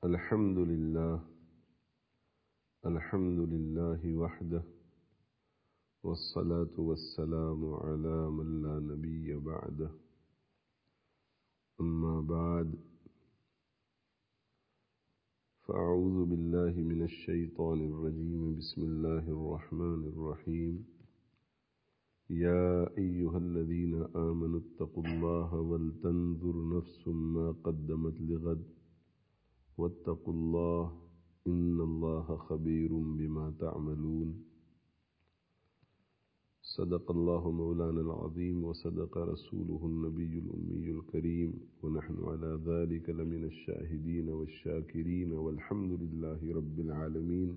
الحمد لله وحده والصلاة والسلام على من لا نبي بعده أما بعد فأعوذ بالله من الشيطان الرجيم بسم الله الرحمن الرحيم يا أيها الذين آمنوا اتقوا الله ولتنظر نفس ما قدمت لغد واتقوا الله إن الله خبير بما تعملون صدق الله مولانا العظيم وصدق رسوله النبي الأمي الكريم ونحن على ذلك لمن الشاهدين والشاكرين والحمد لله رب العالمين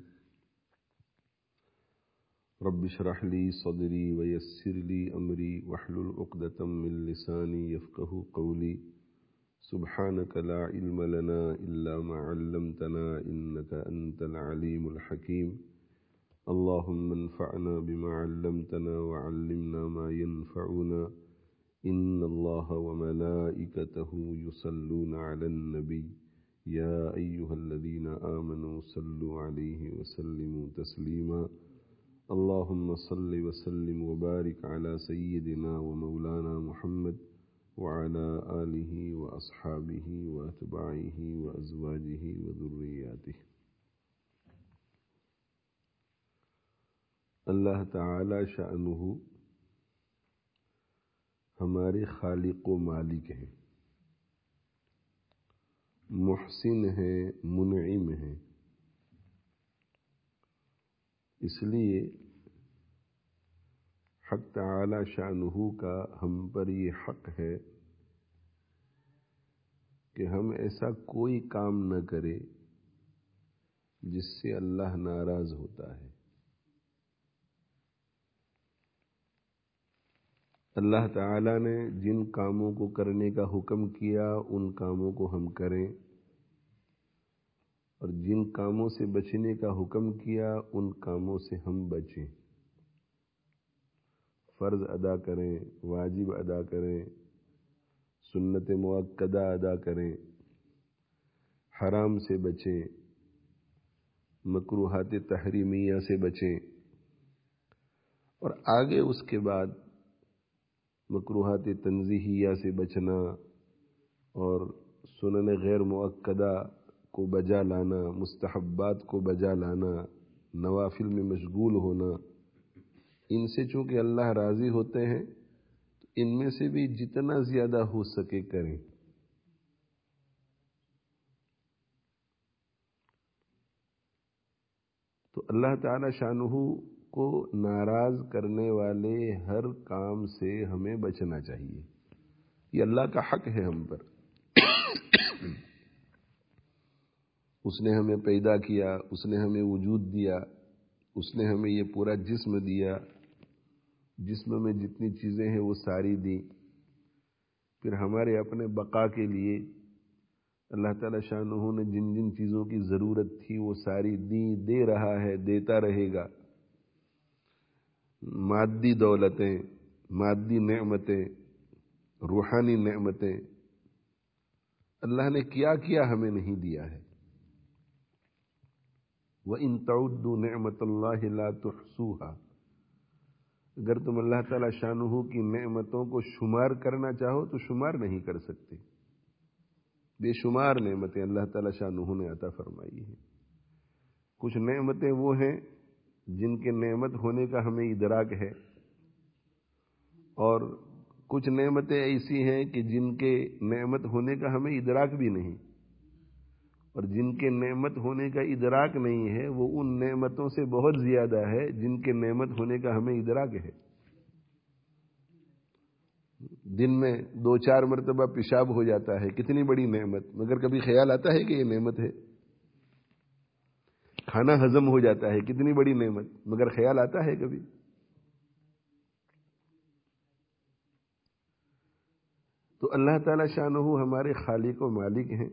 رب اشرح لي صدري ويسر لي أمري واحلل عقدة من لساني يفقه قولي سبحانك لا علم لنا إلا ما علمتنا إنك أنت العليم الحكيم اللهم انفعنا بما علمتنا وعلمنا ما ينفعنا إن الله وملائكته يصلون على النبي يا أيها الذين آمنوا صلوا عليه وسلموا تسليما اللهم صل وسلم وبارك على سيدنا ومولانا محمد وعلى آله وأصحابه وأتباعه وأزواجه وذرياته۔ اللہ تعالی شأنہ ہمارے خالق و مالک ہیں، محسن ہیں، منعم ہیں۔ اس لیے حق تعالی شأنہ کا ہم پر یہ حق ہے کہ ہم ایسا کوئی کام نہ کرے جس سے اللہ ناراض ہوتا ہے۔ اللہ تعالیٰ نے جن کاموں کو کرنے کا حکم کیا ان کاموں کو ہم کریں، اور جن کاموں سے بچنے کا حکم کیا ان کاموں سے ہم بچیں، فرض ادا کریں، واجب ادا کریں، سنت مؤکدہ ادا کریں، حرام سے بچیں، مکروہات تحریمیہ سے بچیں، اور آگے اس کے بعد مکروہات تنزیہیہ سے بچنا اور سنن غیر مؤکدہ کو بجا لانا، مستحبات کو بجا لانا، نوافل میں مشغول ہونا، ان سے چونکہ اللہ راضی ہوتے ہیں تو ان میں سے بھی جتنا زیادہ ہو سکے کریں۔ تو اللہ تعالی شانہ کو ناراض کرنے والے ہر کام سے ہمیں بچنا چاہیے۔ یہ اللہ کا حق ہے ہم پر۔ اس نے ہمیں پیدا کیا، اس نے ہمیں وجود دیا، اس نے ہمیں یہ پورا جسم دیا، جسم میں جتنی چیزیں ہیں وہ ساری دی، پھر ہمارے اپنے بقا کے لیے اللہ تعالی شانہ نے جن جن چیزوں کی ضرورت تھی وہ ساری دی، دے رہا ہے، دیتا رہے گا۔ مادی دولتیں، مادی نعمتیں، روحانی نعمتیں اللہ نے کیا کیا ہمیں نہیں دیا ہے۔ وَإِن تَعُدُّوا نِعْمَةَ اللَّهِ لَا تُحْصُوهَا، اگر تم اللہ تعالی شانہ کی نعمتوں کو شمار کرنا چاہو تو شمار نہیں کر سکتے۔ بے شمار نعمتیں اللہ تعالی شانہ نے عطا فرمائی ہیں۔ کچھ نعمتیں وہ ہیں جن کے نعمت ہونے کا ہمیں ادراک ہے، اور کچھ نعمتیں ایسی ہیں کہ جن کے نعمت ہونے کا ہمیں ادراک بھی نہیں، اور جن کے نعمت ہونے کا ادراک نہیں ہے وہ ان نعمتوں سے بہت زیادہ ہے جن کے نعمت ہونے کا ہمیں ادراک ہے۔ دن میں 2-4 مرتبہ پیشاب ہو جاتا ہے، کتنی بڑی نعمت، مگر کبھی خیال آتا ہے کہ یہ نعمت ہے؟ کھانا ہضم ہو جاتا ہے، کتنی بڑی نعمت، مگر خیال آتا ہے کبھی؟ تو اللہ تعالی شانہ ہمارے خالق و مالک ہیں،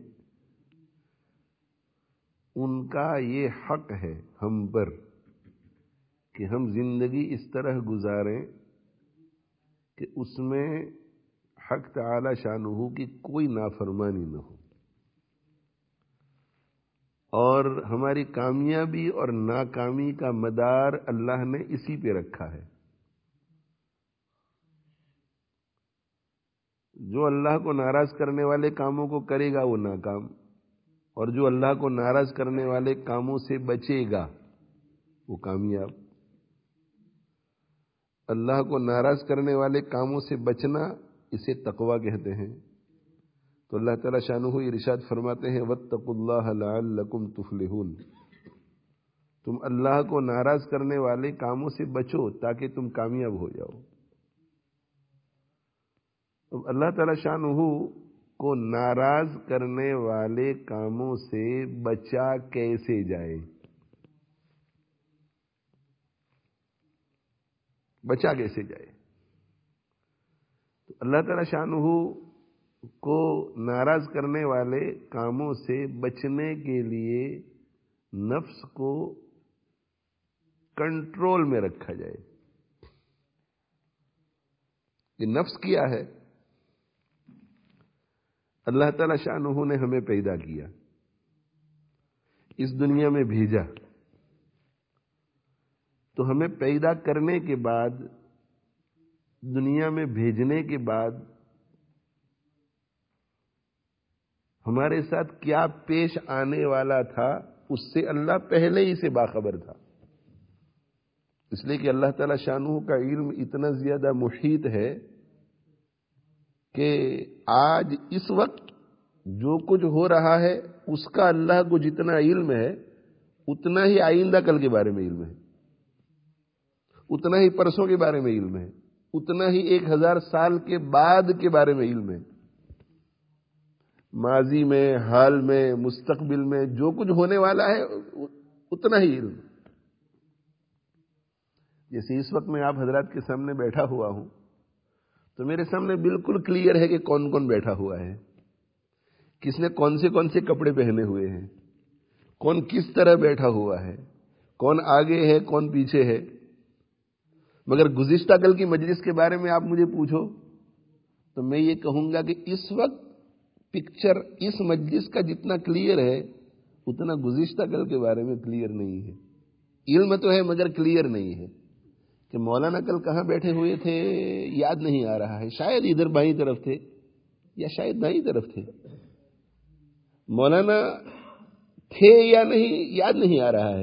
ان کا یہ حق ہے ہم پر کہ ہم زندگی اس طرح گزاریں کہ اس میں حق تعالی شانہ کی کوئی نافرمانی نہ ہو۔ اور ہماری کامیابی اور ناکامی کا مدار اللہ نے اسی پہ رکھا ہے. جو اللہ کو ناراض کرنے والے کاموں کو کرے گا وہ ناکام، اور جو اللہ کو ناراض کرنے والے کاموں سے بچے گا وہ کامیاب. اللہ کو ناراض کرنے والے کاموں سے بچنا اسے تقوی کہتے ہیں. تو اللہ تعالیٰ شانہ ارشاد فرماتے ہیں واتقوا اللہ لعلکم تفلحون. تم اللہ کو ناراض کرنے والے کاموں سے بچو تاکہ تم کامیاب ہو جاؤ. تو اللہ تعالیٰ شانہ کو ناراض کرنے والے کاموں سے بچا کیسے جائے؟ بچا کیسے جائے؟ تو اللہ تعالیٰ شانہ کو ناراض کرنے والے کاموں سے بچنے کے لیے نفس کو کنٹرول میں رکھا جائے. یہ نفس کیا ہے؟ اللہ تعالیٰ شانہ نے ہمیں پیدا کیا، اس دنیا میں بھیجا، تو ہمیں پیدا کرنے کے بعد، دنیا میں بھیجنے کے بعد ہمارے ساتھ کیا پیش آنے والا تھا اس سے اللہ پہلے ہی سے باخبر تھا. اس لیے کہ اللہ تعالیٰ شانہ کا علم اتنا زیادہ محیط ہے کہ آج اس وقت جو کچھ ہو رہا ہے اس کا اللہ کو جتنا علم ہے اتنا ہی آئندہ کل کے بارے میں علم ہے، اتنا ہی پرسوں کے بارے میں علم ہے، اتنا ہی 1000 سال کے بعد کے بارے میں علم ہے. ماضی میں، حال میں، مستقبل میں جو کچھ ہونے والا ہے اتنا ہی علم. جیسے اس وقت میں آپ حضرات کے سامنے بیٹھا ہوا ہوں تو میرے سامنے بالکل کلیئر ہے کہ کون کون بیٹھا ہوا ہے، کس نے کون سے کپڑے پہنے ہوئے ہیں، کون کس طرح بیٹھا ہوا ہے، کون آگے ہے کون پیچھے ہے. مگر گزشتہ کل کی مجلس کے بارے میں آپ مجھے پوچھو تو میں یہ کہوں گا کہ اس وقت پکچر اس مجلس کا جتنا کلیئر ہے اتنا گزشتہ کل کے بارے میں کلیئر نہیں ہے. علم تو ہے مگر کلیئر نہیں ہے کہ مولانا کل کہاں بیٹھے ہوئے تھے یاد نہیں آ رہا ہے. شاید ادھر بائیں طرف تھے یا شاید دائیں طرف تھے. مولانا تھے یا نہیں یاد نہیں آ رہا ہے.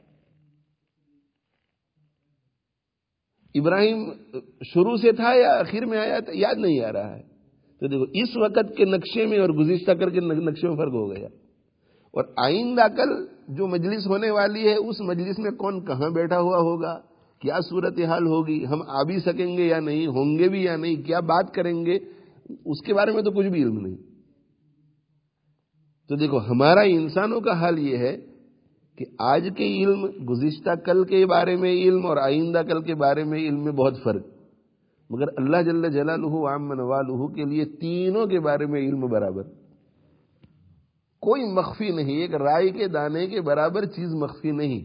ابراہیم شروع سے تھا یا آخر میں آیا تھا یاد نہیں آ رہا ہے. تو دیکھو اس وقت کے نقشے میں اور گزشتہ کل کے نقشے میں فرق ہو گیا. اور آئندہ کل جو مجلس ہونے والی ہے اس مجلس میں کون کہاں بیٹھا ہوا ہوگا، کیا صورتحال ہوگی، ہم آ بھی سکیں گے یا نہیں، ہوں گے بھی یا نہیں، کیا بات کریں گے، اس کے بارے میں تو کچھ بھی علم نہیں. تو دیکھو ہمارا انسانوں کا حال یہ ہے کہ آج کے علم، گزشتہ کل کے بارے میں علم اور آئندہ کل کے بارے میں علم میں بہت فرق. مگر اللہ جل جلالہ وعم نوالہ کے لیے تینوں کے بارے میں علم برابر، کوئی مخفی نہیں. ایک رائی کے دانے کے برابر چیز مخفی نہیں،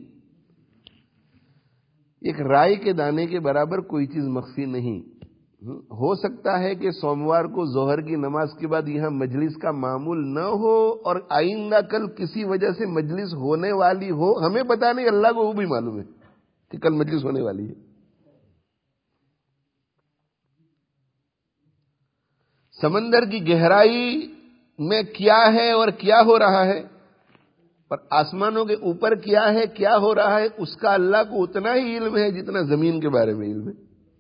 ایک رائی کے دانے کے برابر کوئی چیز مخفی نہیں. ہو سکتا ہے کہ سوموار کو ظہر کی نماز کے بعد یہاں مجلس کا معمول نہ ہو اور آئندہ کل کسی وجہ سے مجلس ہونے والی ہو، ہمیں پتہ نہیں، اللہ کو وہ بھی معلوم ہے کہ کل مجلس ہونے والی ہے. سمندر کی گہرائی میں کیا ہے اور کیا ہو رہا ہے، اور آسمانوں کے اوپر کیا ہے کیا ہو رہا ہے، اس کا اللہ کو اتنا ہی علم ہے جتنا زمین کے بارے میں علم ہے.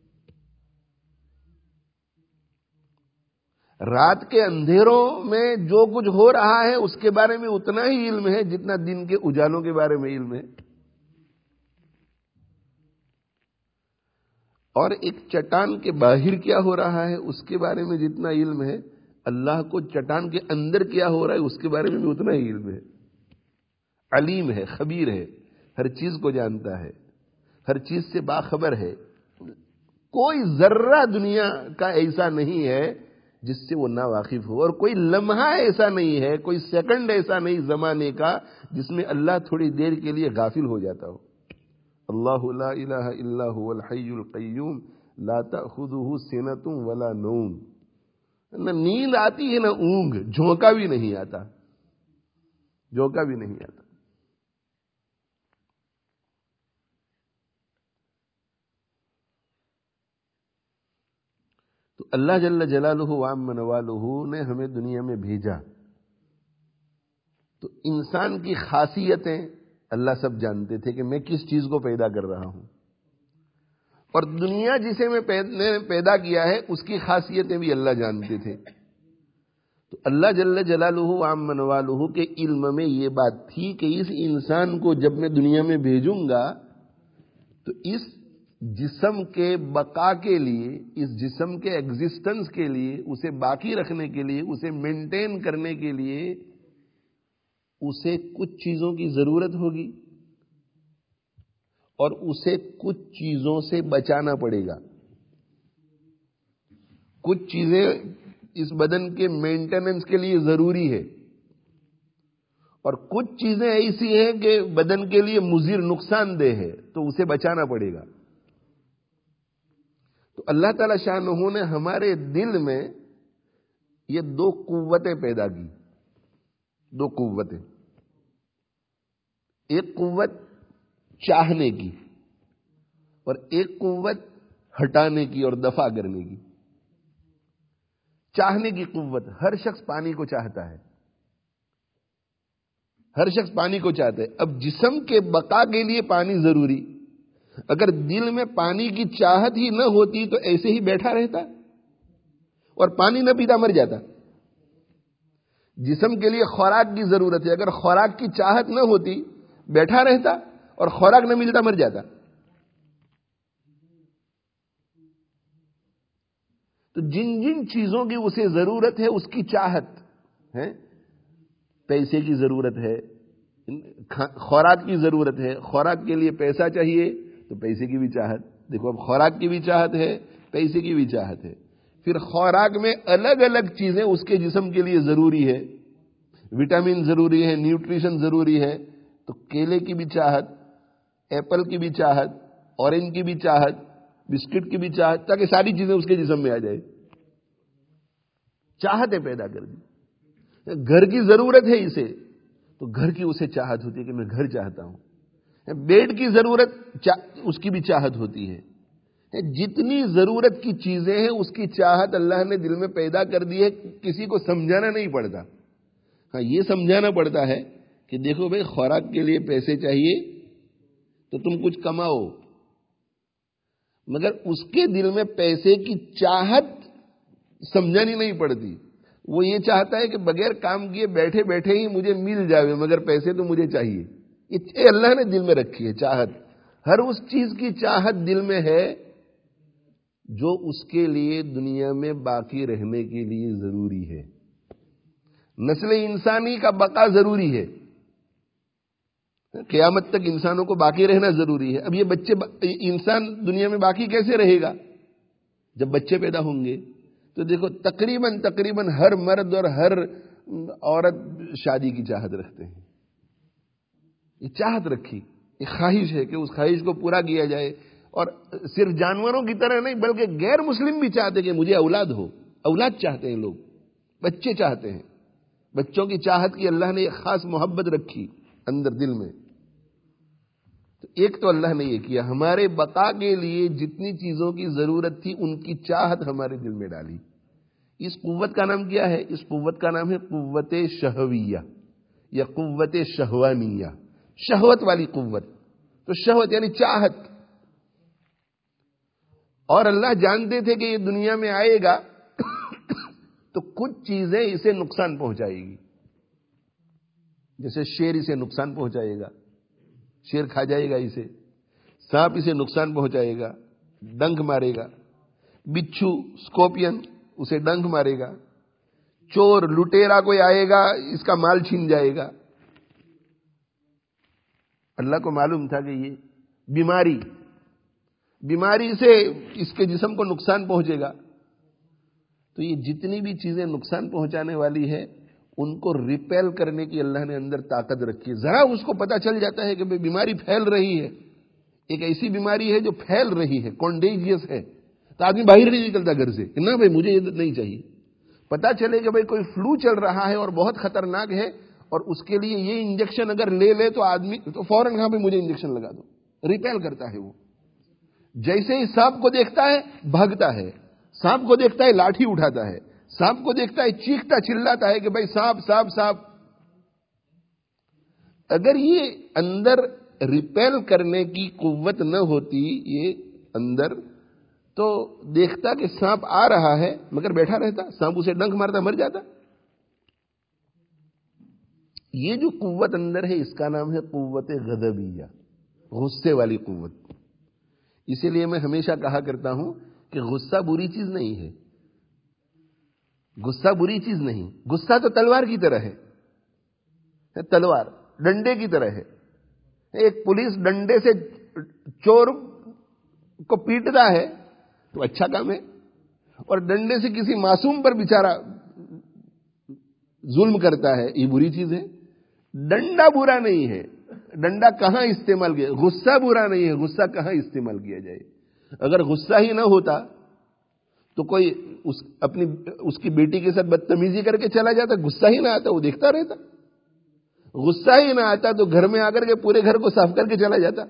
رات کے اندھیروں میں جو کچھ ہو رہا ہے اس کے بارے میں اتنا ہی علم ہے جتنا دن کے اجالوں کے بارے میں علم ہے. اور ایک چٹان کے باہر کیا ہو رہا ہے اس کے بارے میں جتنا علم ہے، اللہ کو چٹان کے اندر کیا ہو رہا ہے اس کے بارے میں بھی اتنا ہی علم ہے. علیم ہے، خبیر ہے، ہر چیز کو جانتا ہے، ہر چیز سے باخبر ہے. کوئی ذرہ دنیا کا ایسا نہیں ہے جس سے وہ نا واقف ہو، اور کوئی لمحہ ایسا نہیں ہے، کوئی سیکنڈ ایسا نہیں زمانے کا جس میں اللہ تھوڑی دیر کے لیے غافل ہو جاتا ہو. اللہ لا الہ الا هو الحی القیوم لا تأخذہ سنۃ ولا نوم. نہ نیند آتی ہے نہ اونگ، جھونکا بھی نہیں آتا، جھونکا بھی نہیں آتا. اللہ جل جلالہ وعم نوالہ نے ہمیں دنیا میں بھیجا تو انسان کی خاصیتیں اللہ سب جانتے تھے کہ میں کس چیز کو پیدا کر رہا ہوں، اور دنیا جسے میں پیدا کیا ہے اس کی خاصیتیں بھی اللہ جانتے تھے. تو اللہ جل جلالہ وعم نوالہ کے علم میں یہ بات تھی کہ اس انسان کو جب میں دنیا میں بھیجوں گا تو اس جسم کے بقا کے لیے، اس جسم کے ایگزسٹنس کے لیے، اسے باقی رکھنے کے لیے، اسے مینٹین کرنے کے لیے اسے کچھ چیزوں کی ضرورت ہوگی اور اسے کچھ چیزوں سے بچانا پڑے گا. کچھ چیزیں اس بدن کے مینٹیننس کے لیے ضروری ہے اور کچھ چیزیں ایسی ہیں کہ بدن کے لیے مضر نقصان دہ ہے، تو اسے بچانا پڑے گا. تو اللہ تعالی شانہ نے ہمارے دل میں یہ دو قوتیں پیدا کی، دو قوتیں. ایک قوت چاہنے کی اور ایک قوت ہٹانے کی اور دفع کرنے کی. چاہنے کی قوت، ہر شخص پانی کو چاہتا ہے، ہر شخص پانی کو چاہتا ہے. اب جسم کے بقا کے لیے پانی ضروری، اگر دل میں پانی کی چاہت ہی نہ ہوتی تو ایسے ہی بیٹھا رہتا اور پانی نہ پیتا مر جاتا. جسم کے لیے خوراک کی ضرورت ہے، اگر خوراک کی چاہت نہ ہوتی بیٹھا رہتا اور خوراک نہ ملتا مر جاتا. تو جن جن چیزوں کی اسے ضرورت ہے اس کی چاہت ہے. پیسے کی ضرورت ہے، خوراک کی ضرورت ہے، خوراک کے لیے پیسہ چاہیے تو پیسے کی بھی چاہت. دیکھو اب خوراک کی بھی چاہت ہے، پیسے کی بھی چاہت ہے. پھر خوراک میں الگ الگ چیزیں اس کے جسم کے لیے ضروری ہے، وٹامن ضروری ہے، نیوٹریشن ضروری ہے. تو کیلے کی بھی چاہت، ایپل کی بھی چاہت، اورنج کی بھی چاہت، بسکٹ کی بھی چاہت، تاکہ ساری چیزیں اس کے جسم میں آ جائے. چاہتیں پیدا کر دی. گھر کی ضرورت ہے اسے تو گھر کی اسے چاہت ہوتی ہے کہ میں گھر چاہتا ہوں. بیڈ کی ضرورت اس کی بھی چاہت ہوتی ہے. جتنی ضرورت کی چیزیں ہیں اس کی چاہت اللہ نے دل میں پیدا کر دی ہے. کسی کو سمجھانا نہیں پڑتا. ہاں یہ سمجھانا پڑتا ہے کہ دیکھو بھائی خوراک کے لیے پیسے چاہیے تو تم کچھ کماؤ، مگر اس کے دل میں پیسے کی چاہت سمجھانی نہیں پڑتی. وہ یہ چاہتا ہے کہ بغیر کام کیے بیٹھے بیٹھے ہی مجھے مل جاوے، مگر پیسے تو مجھے چاہیے. یہ اللہ نے دل میں رکھی ہے چاہت. ہر اس چیز کی چاہت دل میں ہے جو اس کے لیے دنیا میں باقی رہنے کے لیے ضروری ہے. نسل انسانی کا بقا ضروری ہے، قیامت تک انسانوں کو باقی رہنا ضروری ہے. اب یہ بچے، انسان دنیا میں باقی کیسے رہے گا؟ جب بچے پیدا ہوں گے تو دیکھو تقریباً ہر مرد اور ہر عورت شادی کی چاہت رکھتے ہیں. یہ چاہت رکھی، یہ خواہش ہے کہ اس خواہش کو پورا کیا جائے. اور صرف جانوروں کی طرح نہیں بلکہ غیر مسلم بھی چاہتے کہ مجھے اولاد ہو. اولاد چاہتے ہیں لوگ، بچے چاہتے ہیں. بچوں کی چاہت کی اللہ نے ایک خاص محبت رکھی اندر دل میں. تو ایک تو اللہ نے یہ کیا، ہمارے بقا کے لیے جتنی چیزوں کی ضرورت تھی ان کی چاہت ہمارے دل میں ڈالی. اس قوت کا نام کیا ہے؟ اس قوت کا نام ہے قوت شہویہ یا قوت شہوانیہ، شہوت والی قوت. تو شہوت یعنی چاہت. اور اللہ جانتے تھے کہ یہ دنیا میں آئے گا تو کچھ چیزیں اسے نقصان پہنچائے گی. جیسے شیر اسے نقصان پہنچائے گا، شیر کھا جائے گا اسے. سانپ اسے نقصان پہنچائے گا، ڈنک مارے گا. بچھو، اسکورپین اسے ڈنک مارے گا. چور لٹیرا کوئی آئے گا اس کا مال چھین جائے گا. اللہ کو معلوم تھا کہ یہ بیماری سے اس کے جسم کو نقصان پہنچے گا. تو یہ جتنی بھی چیزیں نقصان پہنچانے والی ہے ان کو ریپیل کرنے کی اللہ نے اندر طاقت رکھی ہے. ذرا اس کو پتا چل جاتا ہے کہ بیماری پھیل رہی ہے، ایک ایسی بیماری ہے جو پھیل رہی ہے، کانٹیجیس ہے، تو آدمی باہر نہیں نکلتا گھر سے کہ نہ بھائی مجھے یہ نہیں چاہیے. پتا چلے کہ بھائی کوئی فلو چل رہا ہے اور بہت خطرناک ہے اور اس کے لیے یہ انجیکشن اگر لے تو آدمی تو فوراً کہاں پہ مجھے انجیکشن لگا دو. ریپیل کرتا ہے وہ. جیسے ہی سانپ کو دیکھتا ہے بھاگتا ہے، سانپ کو دیکھتا ہے لاٹھی اٹھاتا ہے, سانپ کو دیکھتا ہے چیختا چلاتا ہے کہ بھائی سانپ سانپ سانپ. اگر یہ اندر ریپیل کرنے کی قوت نہ ہوتی یہ اندر, تو دیکھتا کہ سانپ آ رہا ہے مگر بیٹھا رہتا, سانپ اسے ڈنک مارتا مر جاتا. یہ جو قوت اندر ہے اس کا نام ہے قوت غضبیہ, غصے والی قوت. اسی لیے میں ہمیشہ کہا کرتا ہوں کہ غصہ بری چیز نہیں ہے, غصہ بری چیز نہیں. غصہ تو تلوار کی طرح ہے, تلوار ڈنڈے کی طرح ہے. ایک پولیس ڈنڈے سے چور کو پیٹتا ہے تو اچھا کام ہے, اور ڈنڈے سے کسی معصوم پر بیچارہ ظلم کرتا ہے یہ بری چیز ہے. ڈنڈا برا نہیں ہے, ڈنڈا کہاں استعمال کیا, غصہ برا نہیں ہے, غصہ کہاں استعمال کیا جائے. اگر غصہ ہی نہ ہوتا تو کوئی اس کی بیٹی کے ساتھ بدتمیزی کر کے چلا جاتا, غصہ ہی نہ آتا, وہ دیکھتا رہتا. غصہ ہی نہ آتا تو گھر میں آ کر کے پورے گھر کو صاف کر کے چلا جاتا.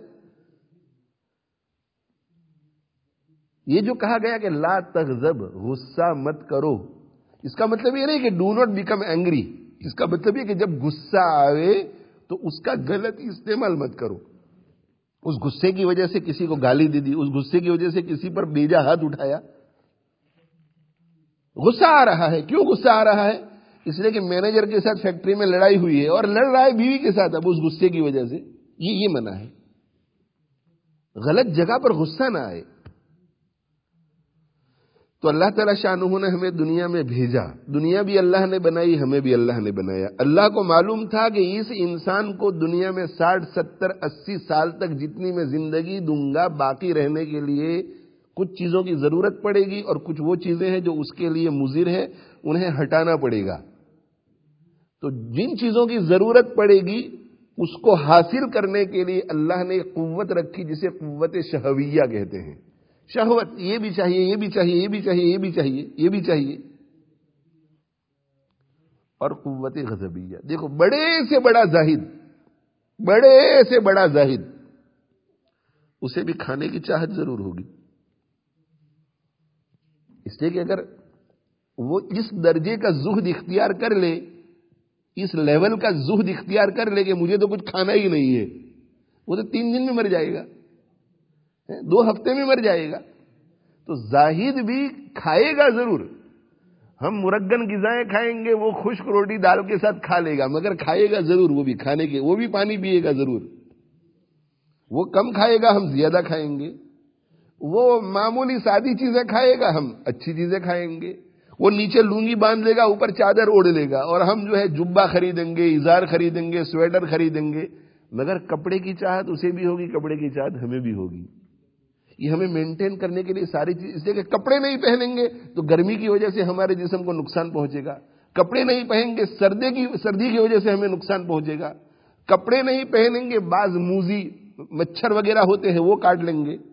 یہ جو کہا گیا کہ لا تغضب, غصہ مت کرو, اس کا مطلب یہ نہیں کہ ڈو ناٹ بیکم اینگری. اس کا مطلب یہ کہ جب غصہ آئے تو اس کا غلط استعمال مت کرو. اس غصے کی وجہ سے کسی کو گالی دے دی, اس غصے کی وجہ سے کسی پر بیجا ہاتھ اٹھایا. غصہ آ رہا ہے, کیوں غصہ آ رہا ہے؟ اس لیے کہ مینیجر کے ساتھ فیکٹری میں لڑائی ہوئی ہے اور لڑ رہا ہے بیوی کے ساتھ, اب اس غصے کی وجہ سے. یہ منع ہے. غلط جگہ پر غصہ نہ آئے. تو اللہ تعالیٰ شانہ نے ہمیں دنیا میں بھیجا, دنیا بھی اللہ نے بنائی, ہمیں بھی اللہ نے بنایا. اللہ کو معلوم تھا کہ اس انسان کو دنیا میں 60 70 80 سال تک جتنی میں زندگی دوں گا, باقی رہنے کے لیے کچھ چیزوں کی ضرورت پڑے گی, اور کچھ وہ چیزیں ہیں جو اس کے لیے مضر ہے, انہیں ہٹانا پڑے گا. تو جن چیزوں کی ضرورت پڑے گی اس کو حاصل کرنے کے لیے اللہ نے قوت رکھی جسے قوت شہویہ کہتے ہیں. شہوت, یہ بھی چاہیے, یہ بھی چاہیے, یہ بھی چاہیے, یہ بھی چاہیے, یہ بھی چاہیے. اور قوت غضبیہ, دیکھو بڑے سے بڑا زاہد, بڑے سے بڑا زاہد, اسے بھی کھانے کی چاہت ضرور ہوگی. اس لیے کہ اگر وہ اس درجے کا زہد اختیار کر لے, اس لیول کا زہد اختیار کر لے کہ مجھے تو کچھ کھانا ہی نہیں ہے, وہ تو 3 دن میں مر جائے گا, 2 ہفتے میں مر جائے گا. تو زاہد بھی کھائے گا ضرور. ہم مرگن غذائیں کھائیں گے, وہ خشک روٹی دال کے ساتھ کھا لے گا, مگر کھائے گا ضرور. وہ بھی کھانے کے, وہ بھی پانی پیے گا ضرور. وہ کم کھائے گا, ہم زیادہ کھائیں گے. وہ معمولی سادی چیزیں کھائے گا, ہم اچھی چیزیں کھائیں گے. وہ نیچے لونگی باندھ لے گا, اوپر چادر اوڑھ لے گا, اور ہم جو ہے جبہ خریدیں گے, اظہار خریدیں گے, سویٹر خریدیں گے. مگر کپڑے کی چاہت اسے بھی ہوگی, کپڑے کی چاہت ہمیں بھی ہوگی. یہ ہمیں مینٹین کرنے کے لیے ساری چیز, اس لیے کہ کپڑے نہیں پہنیں گے تو گرمی کی وجہ سے ہمارے جسم کو نقصان پہنچے گا. کپڑے نہیں پہنیں گے سردی کی وجہ سے ہمیں نقصان پہنچے گا. کپڑے نہیں پہنیں گے, بعض موذی مچھر وغیرہ ہوتے ہیں وہ کاٹ لیں گے.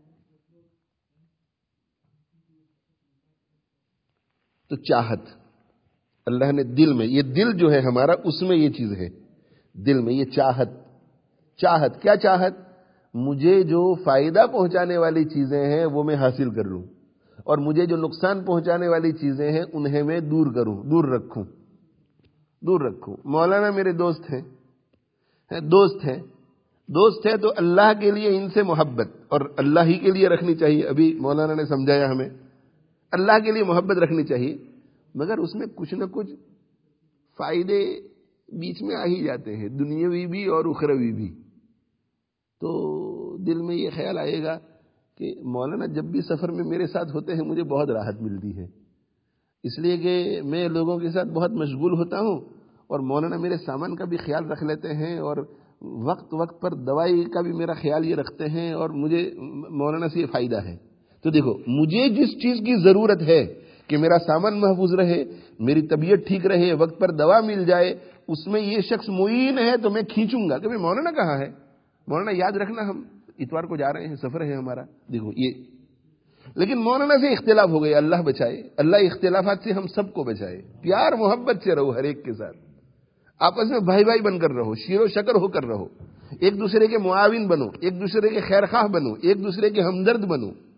تو چاہت اللہ نے دل میں, یہ دل جو ہے ہمارا, اس میں یہ چیز ہے. دل میں یہ چاہت. چاہت کیا چاہت؟ مجھے جو فائدہ پہنچانے والی چیزیں ہیں وہ میں حاصل کر لوں, اور مجھے جو نقصان پہنچانے والی چیزیں ہیں انہیں میں دور کروں, دور رکھوں, دور رکھوں. مولانا میرے دوست ہیں, دوست ہیں تو اللہ کے لیے ان سے محبت, اور اللہ ہی کے لیے رکھنی چاہیے. ابھی مولانا نے سمجھایا ہمیں, اللہ کے لیے محبت رکھنی چاہیے, مگر اس میں کچھ نہ کچھ فائدے بیچ میں آ ہی جاتے ہیں, دنیاوی بھی اور اخروی بھی. تو دل میں یہ خیال آئے گا کہ مولانا جب بھی سفر میں میرے ساتھ ہوتے ہیں مجھے بہت راحت ملتی ہے, اس لیے کہ میں لوگوں کے ساتھ بہت مشغول ہوتا ہوں, اور مولانا میرے سامان کا بھی خیال رکھ لیتے ہیں, اور وقت پر دوائی کا بھی میرا خیال یہ رکھتے ہیں, اور مجھے مولانا سے یہ فائدہ ہے. تو دیکھو, مجھے جس چیز کی ضرورت ہے کہ میرا سامان محفوظ رہے, میری طبیعت ٹھیک رہے, وقت پر دوا مل جائے, اس میں یہ شخص معین ہے تو میں کھینچوں گا کہ مولانا کہاں ہے, مولانا یاد رکھنا ہم اتوار کو جا رہے ہیں, سفر ہے ہمارا. دیکھو یہ, لیکن مولانا سے اختلاف ہو گیا, اللہ بچائے, اللہ اختلافات سے ہم سب کو بچائے. پیار محبت سے رہو, ہر ایک کے ساتھ آپس میں بھائی بھائی بن کر رہو, شیر و شکر ہو کر رہو, ایک دوسرے کے معاون بنو, ایک دوسرے کے خیر خواہ بنو, ایک دوسرے کے ہمدرد بنو.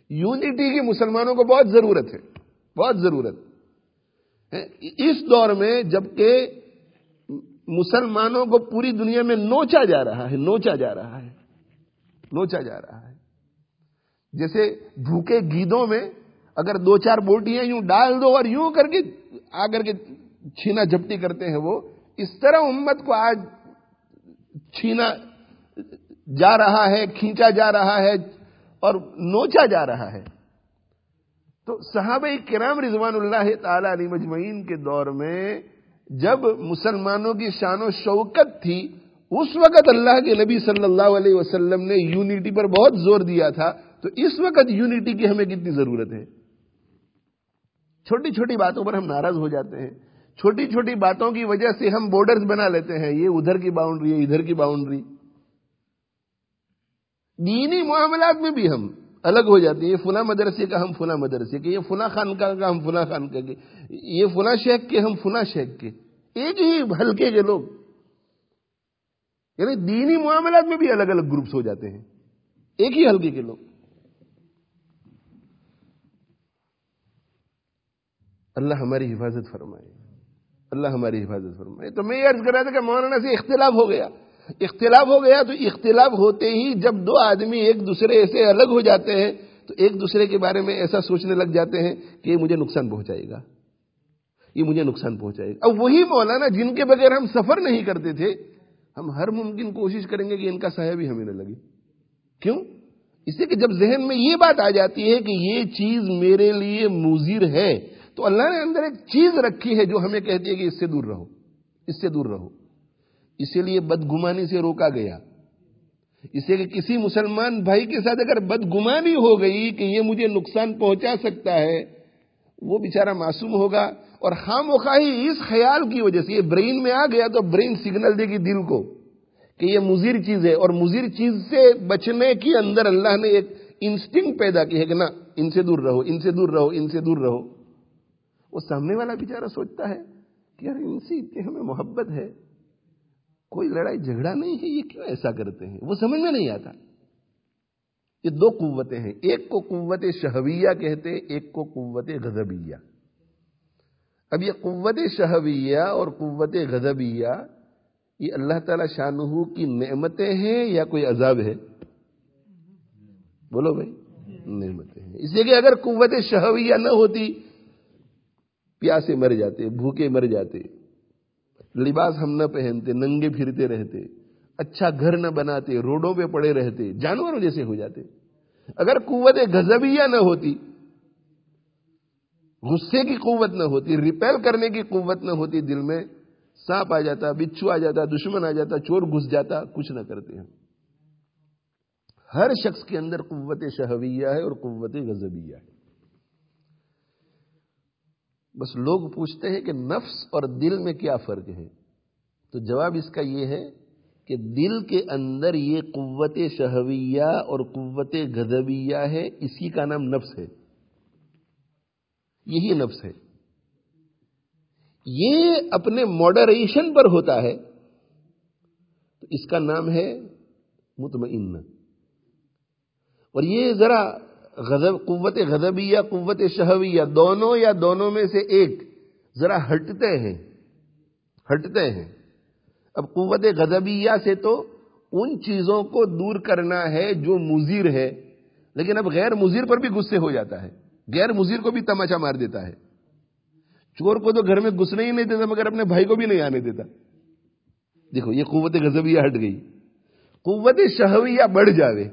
یونٹی کی مسلمانوں کو بہت ضرورت ہے، بہت ضرورت ہے اس دور میں، جبکہ مسلمانوں کو پوری دنیا میں نوچا جا رہا ہے، نوچا جا رہا ہے، نوچا جا رہا ہے۔ جیسے بھوکے گیدوں میں اگر دو چار بوٹیاں یوں ڈال دو اور یوں کر کے آ کر کے چھینا جھپٹی کرتے ہیں، وہ اس طرح امت کو آج چھینا جا رہا ہے، کھینچا جا رہا ہے اور نوچا جا رہا ہے۔ تو صحابہ کرام رضوان اللہ تعالی علیہ مجمعین کے دور میں جب مسلمانوں کی شان و شوکت تھی، اس وقت اللہ کے نبی صلی اللہ علیہ وسلم نے یونٹی پر بہت زور دیا تھا۔ تو اس وقت یونٹی کی ہمیں کتنی ضرورت ہے؟ چھوٹی چھوٹی باتوں پر ہم ناراض ہو جاتے ہیں، چھوٹی چھوٹی باتوں کی وجہ سے ہم بارڈرز بنا لیتے ہیں، یہ ادھر کی باؤنڈری ہے، ادھر کی باؤنڈری۔ دینی معاملات میں بھی ہم الگ ہو جاتے ہیں، یہ فلاں مدرسے کا ہم فلاں مدرسے کے، یہ فلاں خانقاہ کا ہم فلاں خانقاہ کے، یہ فلاں شیخ کے ہم فلاں شیخ کے، ایک ہی حلقے کے لوگ، یعنی دینی معاملات میں بھی الگ الگ گروپس ہو جاتے ہیں، ایک ہی حلقے کے لوگ۔ اللہ ہماری حفاظت فرمائے، اللہ ہماری حفاظت فرمائے۔ تو میں یہ عرض کر رہا تھا کہ مولانا سے اختلاف ہو گیا، اختلاف ہو گیا، تو اختلاف ہوتے ہی جب دو آدمی ایک دوسرے سے الگ ہو جاتے ہیں تو ایک دوسرے کے بارے میں ایسا سوچنے لگ جاتے ہیں کہ یہ مجھے نقصان پہنچائے گا، یہ مجھے نقصان پہنچائے گا۔ اب وہی مولانا جن کے بغیر ہم سفر نہیں کرتے تھے، ہم ہر ممکن کوشش کریں گے کہ ان کا سایہ بھی ہمیں نہ لگے۔ کیوں؟ اس لیے کہ جب ذہن میں یہ بات آ جاتی ہے کہ یہ چیز میرے لیے مضر ہے، تو اللہ نے اندر ایک چیز رکھی ہے جو ہمیں کہتی ہے کہ اس سے دور رہو، اس سے دور رہو۔ اسی لیے بدگمانی سے روکا گیا، اس لیے کہ کسی مسلمان بھائی کے ساتھ اگر بدگمانی ہو گئی کہ یہ مجھے نقصان پہنچا سکتا ہے، وہ بیچارہ معصوم ہوگا، اور خام وخواہی اس خیال کی وجہ سے یہ برین میں آ گیا تو برین سگنل دے گی دل کو کہ یہ مضر چیز ہے، اور مضر چیز سے بچنے کی اندر اللہ نے ایک انسٹنکٹ پیدا کی ہے کہ نا ان سے دور رہو، ان سے دور رہو، ان سے دور رہو۔ وہ سامنے والا بیچارہ سوچتا ہے کہ یار ان سے اتنی ہمیں محبت ہے، کوئی لڑائی جھگڑا نہیں ہے، یہ کیوں ایسا کرتے ہیں؟ وہ سمجھ میں نہیں آتا۔ یہ دو قوتیں ہیں، ایک کو قوت شہویہ کہتے، ایک کو قوت غضبیہ۔ اب یہ قوت شہویہ اور قوت غضبیہ یہ اللہ تعالی شانہ کی نعمتیں ہیں یا کوئی عذاب ہے؟ بولو بھائی، نعمتیں ہیں۔ اس لیے کہ اگر قوت شہویہ نہ ہوتی، پیاسے مر جاتے، بھوکے مر جاتے، لباس ہم نہ پہنتے، ننگے پھرتے رہتے، اچھا گھر نہ بناتے، روڈوں پہ پڑے رہتے، جانوروں جیسے ہو جاتے۔ اگر قوت غضبیہ نہ ہوتی، غصے کی قوت نہ ہوتی، ریپیل کرنے کی قوت نہ ہوتی، دل میں سانپ آ جاتا، بچھو آ جاتا، دشمن آ جاتا، چور گھس جاتا، کچھ نہ کرتے ہیں۔ ہر شخص کے اندر قوت شہویہ ہے اور قوت غضبیہ ہے۔ بس لوگ پوچھتے ہیں کہ نفس اور دل میں کیا فرق ہے؟ تو جواب اس کا یہ ہے کہ دل کے اندر یہ قوت شہویہ اور قوت غضبیہ ہے، اسی کا نام نفس ہے، یہی نفس ہے۔ یہ اپنے ماڈریشن پر ہوتا ہے تو اس کا نام ہے مطمئن، اور یہ ذرا قوت غضبیہ قوت شہویہ دونوں یا دونوں میں سے ایک ذرا ہٹتے ہیں۔ اب قوت غضبیہ سے تو ان چیزوں کو دور کرنا ہے جو مضر ہے، لیکن اب غیر مضر پر بھی غصے ہو جاتا ہے، غیر مضر کو بھی تماچا مار دیتا ہے۔ چور کو تو گھر میں گھسنے ہی نہیں دیتا، مگر اپنے بھائی کو بھی نہیں آنے دیتا۔ دیکھو یہ قوت غضبیہ ہٹ گئی، قوت شہویہ بڑھ جاوے۔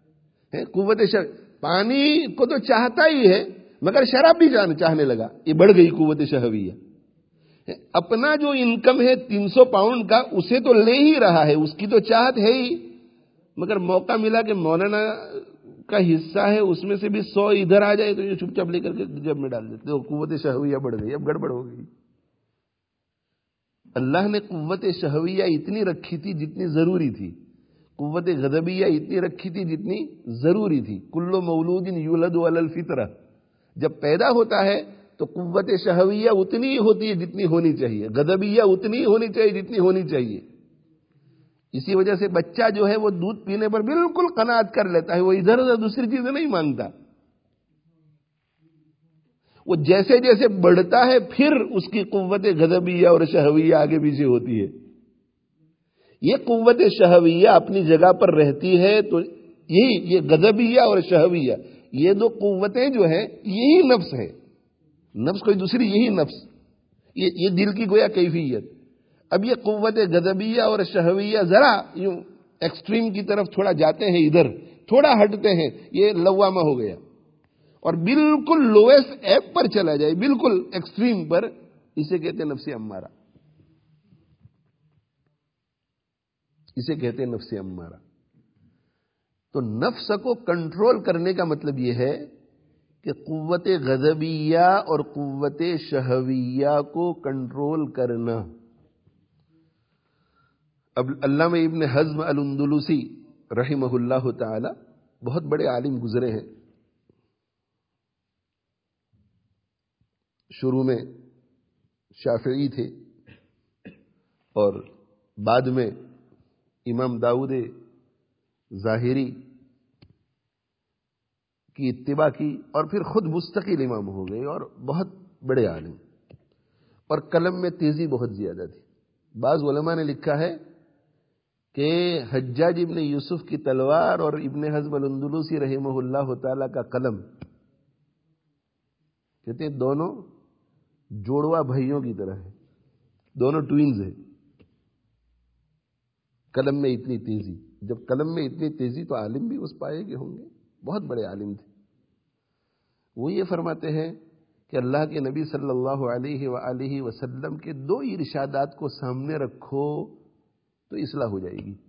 پانی کو تو چاہتا ہی ہے مگر شراب بھی چاہنے لگا، یہ بڑھ گئی قوت شہویہ۔ اپنا جو انکم ہے 300 پاؤنڈ کا، اسے تو لے ہی رہا ہے، اس کی تو چاہت ہے ہی، مگر موقع ملا کہ مولانا کا حصہ ہے اس میں سے بھی 100 ادھر آ جائے تو یہ چپ چاپ لے کر کے جب میں ڈال دیتے۔ قوت شہویہ بڑھ گئی، اب گڑبڑ ہو گئی۔ اللہ نے قوت شہویہ اتنی رکھی تھی جتنی ضروری تھی، قوت غضبیہ اتنی رکھی تھی جتنی ضروری تھی۔ کل مولود یولد علی الفطرہ، جب پیدا ہوتا ہے تو قوت شہویہ اتنی ہی ہوتی ہے جتنی ہونی چاہیے، غضبیہ اتنی ہی ہونی چاہیے جتنی ہونی چاہیے۔ اسی وجہ سے بچہ جو ہے وہ دودھ پینے پر بالکل قناعت کر لیتا ہے، وہ ادھر ادھر دوسری چیزیں نہیں مانگتا۔ وہ جیسے جیسے بڑھتا ہے پھر اس کی قوت غضبیہ اور شہویہ آگے پیچھے ہوتی ہے. یہ قوت شہویہ اپنی جگہ پر رہتی ہے تو یہ غضبیہ اور شہویہ یہ دو قوتیں جو ہیں یہی نفس ہے. نفس کوئی دوسری یہی نفس، یہ دل کی گویا کیفیت. اب یہ قوت غضبیہ اور شہویہ ذرا یوں ایکسٹریم کی طرف تھوڑا جاتے ہیں، ادھر تھوڑا ہٹتے ہیں، یہ لوامہ ہو گیا. اور بالکل لویسٹ ایپ پر چلا جائے، بالکل ایکسٹریم پر، اسے کہتے ہیں نفس امارہ. اسے کہتے ہیں نفس امارہ. تو نفس کو کنٹرول کرنے کا مطلب یہ ہے کہ قوت غضبیہ اور قوت شہویہ کو کنٹرول کرنا. اب علامہ ابن حزم الاندلسی رحمہ اللہ تعالی بہت بڑے عالم گزرے ہیں. شروع میں شافعی تھے اور بعد میں امام داؤد ظاہری کی اتباع کی اور پھر خود مستقل امام ہو گئے اور بہت بڑے عالم. اور قلم میں تیزی بہت زیادہ تھی. بعض علماء نے لکھا ہے کہ حجاج ابن یوسف کی تلوار اور ابن حزم الاندلسی رحمہ اللہ تعالی کا قلم، کہتے ہیں دونوں جوڑوا بھائیوں کی طرح ہے، دونوں ٹوینز ہیں. قلم میں اتنی تیزی، جب قلم میں اتنی تیزی تو عالم بھی اس پائے کے ہوں گے. بہت بڑے عالم تھے. وہ یہ فرماتے ہیں کہ اللہ کے نبی صلی اللہ علیہ وآلہ وسلم کے دو ارشادات کو سامنے رکھو تو اصلاح ہو جائے گی.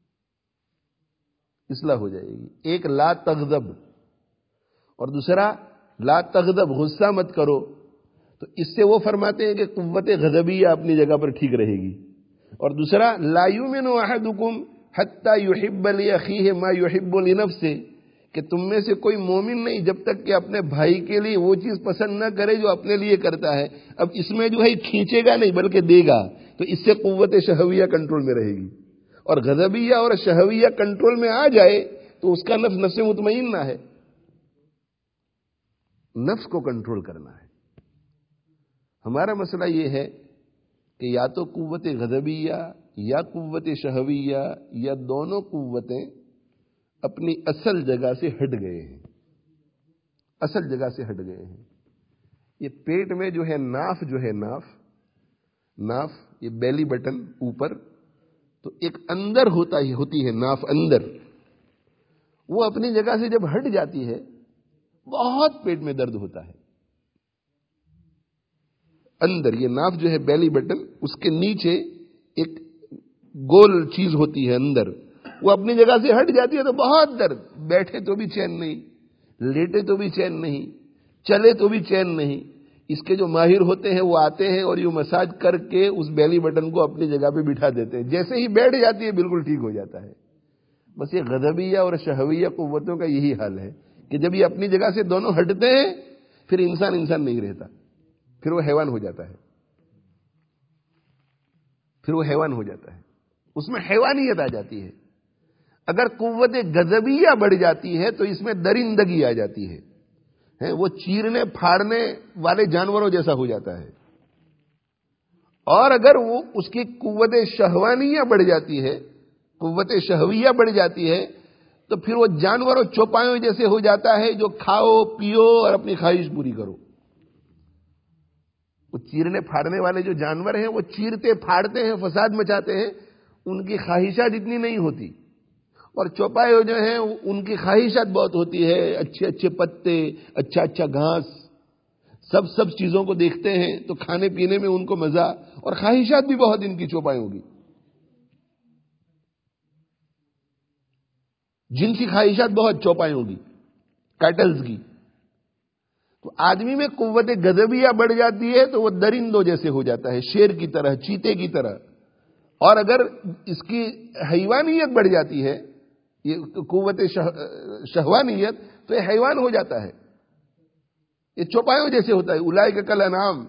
اصلاح ہو جائے گی. ایک لا تغضب اور دوسرا لا تغضب، غصہ مت کرو. تو اس سے وہ فرماتے ہیں کہ قوت غضبیہ اپنی جگہ پر ٹھیک رہے گی. اور دوسرا لا یؤمن احدکم حتی یحب لاخیہ ما یحب لنفسہ، کہ تم میں سے کوئی مومن نہیں جب تک کہ اپنے بھائی کے لیے وہ چیز پسند نہ کرے جو اپنے لیے کرتا ہے. اب اس میں جو ہے کھینچے گا نہیں بلکہ دے گا، تو اس سے قوت شہویہ کنٹرول میں رہے گی. اور غضبیہ اور شہویہ کنٹرول میں آ جائے تو اس کا نفس نفس مطمئنہ ہے. نفس کو کنٹرول کرنا ہے. ہمارا مسئلہ یہ ہے کہ یا تو قوت غضبیہ یا قوت شہویہ یا دونوں قوتیں اپنی اصل جگہ سے ہٹ گئے ہیں. اصل جگہ سے ہٹ گئے ہیں. یہ پیٹ میں جو ہے ناف، جو ہے ناف یہ بیلی بٹن اوپر، تو ایک اندر ہوتی ہے ناف اندر، وہ اپنی جگہ سے جب ہٹ جاتی ہے بہت پیٹ میں درد ہوتا ہے. اندر یہ ناف جو ہے بیلی بٹن، اس کے نیچے ایک گول چیز ہوتی ہے اندر، وہ اپنی جگہ سے ہٹ جاتی ہے تو بہت درد. بیٹھے تو بھی چین نہیں، لیٹے تو بھی چین نہیں، چلے تو بھی چین نہیں. اس کے جو ماہر ہوتے ہیں وہ آتے ہیں اور یہ مساج کر کے اس بیلی بٹن کو اپنی جگہ پہ بٹھا دیتے ہیں. جیسے ہی بیٹھ جاتی ہے بالکل ٹھیک ہو جاتا ہے. بس یہ غضبیہ اور شہویہ قوتوں کا یہی حال ہے کہ جب یہ اپنی جگہ سے دونوں ہٹتے ہیں پھر انسان نہیں رہتا، پھر وہ حیوان ہو جاتا ہے. پھر وہ حیوان ہو جاتا ہے، اس میں حیوانیت آ جاتی ہے. اگر قوت غضبیہ بڑھ جاتی ہے تو اس میں درندگی آ جاتی ہے. وہ چیرنے پھاڑنے والے جانوروں جیسا ہو جاتا ہے. اور اگر وہ اس کی قوت شہوانیہ بڑھ جاتی ہے، قوت شہویہ بڑھ جاتی ہے، تو پھر وہ جانوروں چوپایوں جیسے ہو جاتا ہے جو کھاؤ پیو اور اپنی خواہش پوری کرو. وہ چیرنے پھاڑنے والے جو جانور ہیں وہ چیرتے پھاڑتے ہیں، فساد مچاتے ہیں، ان کی خواہشات اتنی نہیں ہوتی. اور چوپائے جو ہیں ان کی خواہشات بہت ہوتی ہے، اچھے اچھے پتے، اچھا گھاس، سب چیزوں کو دیکھتے ہیں تو کھانے پینے میں ان کو مزہ، اور خواہشات بھی بہت ان کی چوپائیوں کی. جن کی خواہشات بہت چوپائیوں کی، کیٹلز کی. تو آدمی میں قوت غضبیہ بڑھ جاتی ہے تو وہ درندوں جیسے ہو جاتا ہے، شیر کی طرح، چیتے کی طرح. اور اگر اس کی حیوانیت بڑھ جاتی ہے، یہ قوت شہوانیت، تو یہ حیوان ہو جاتا ہے، یہ چوپایوں جیسے ہوتا ہے، اولئک کالانعام.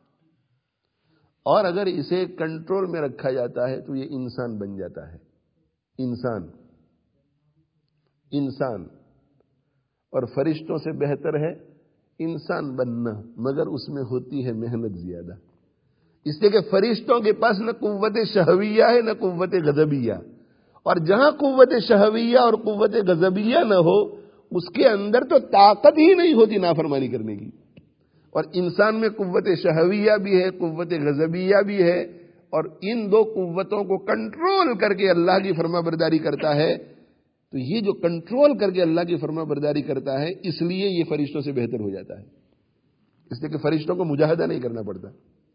اور اگر اسے کنٹرول میں رکھا جاتا ہے تو یہ انسان بن جاتا ہے. انسان اور فرشتوں سے بہتر ہے انسان بننا، مگر اس میں ہوتی ہے محنت زیادہ، اس لیے کہ فرشتوں کے پاس نہ قوت شہویہ ہے نہ قوت غضبیہ، اور جہاں قوت شہویہ اور قوت غضبیہ نہ ہو اس کے اندر تو طاقت ہی نہیں ہوتی نافرمانی کرنے کی۔ اور انسان میں قوت شہویہ بھی ہے، قوت غضبیہ بھی ہے، اور ان دو قوتوں کو کنٹرول کر کے اللہ کی فرما برداری کرتا ہے۔ تو یہ جو کنٹرول کر کے اللہ کی فرما برداری کرتا ہے، اس لیے یہ فرشتوں سے بہتر ہو جاتا ہے، اس لیے کہ فرشتوں کو مجاہدہ نہیں کرنا پڑتا۔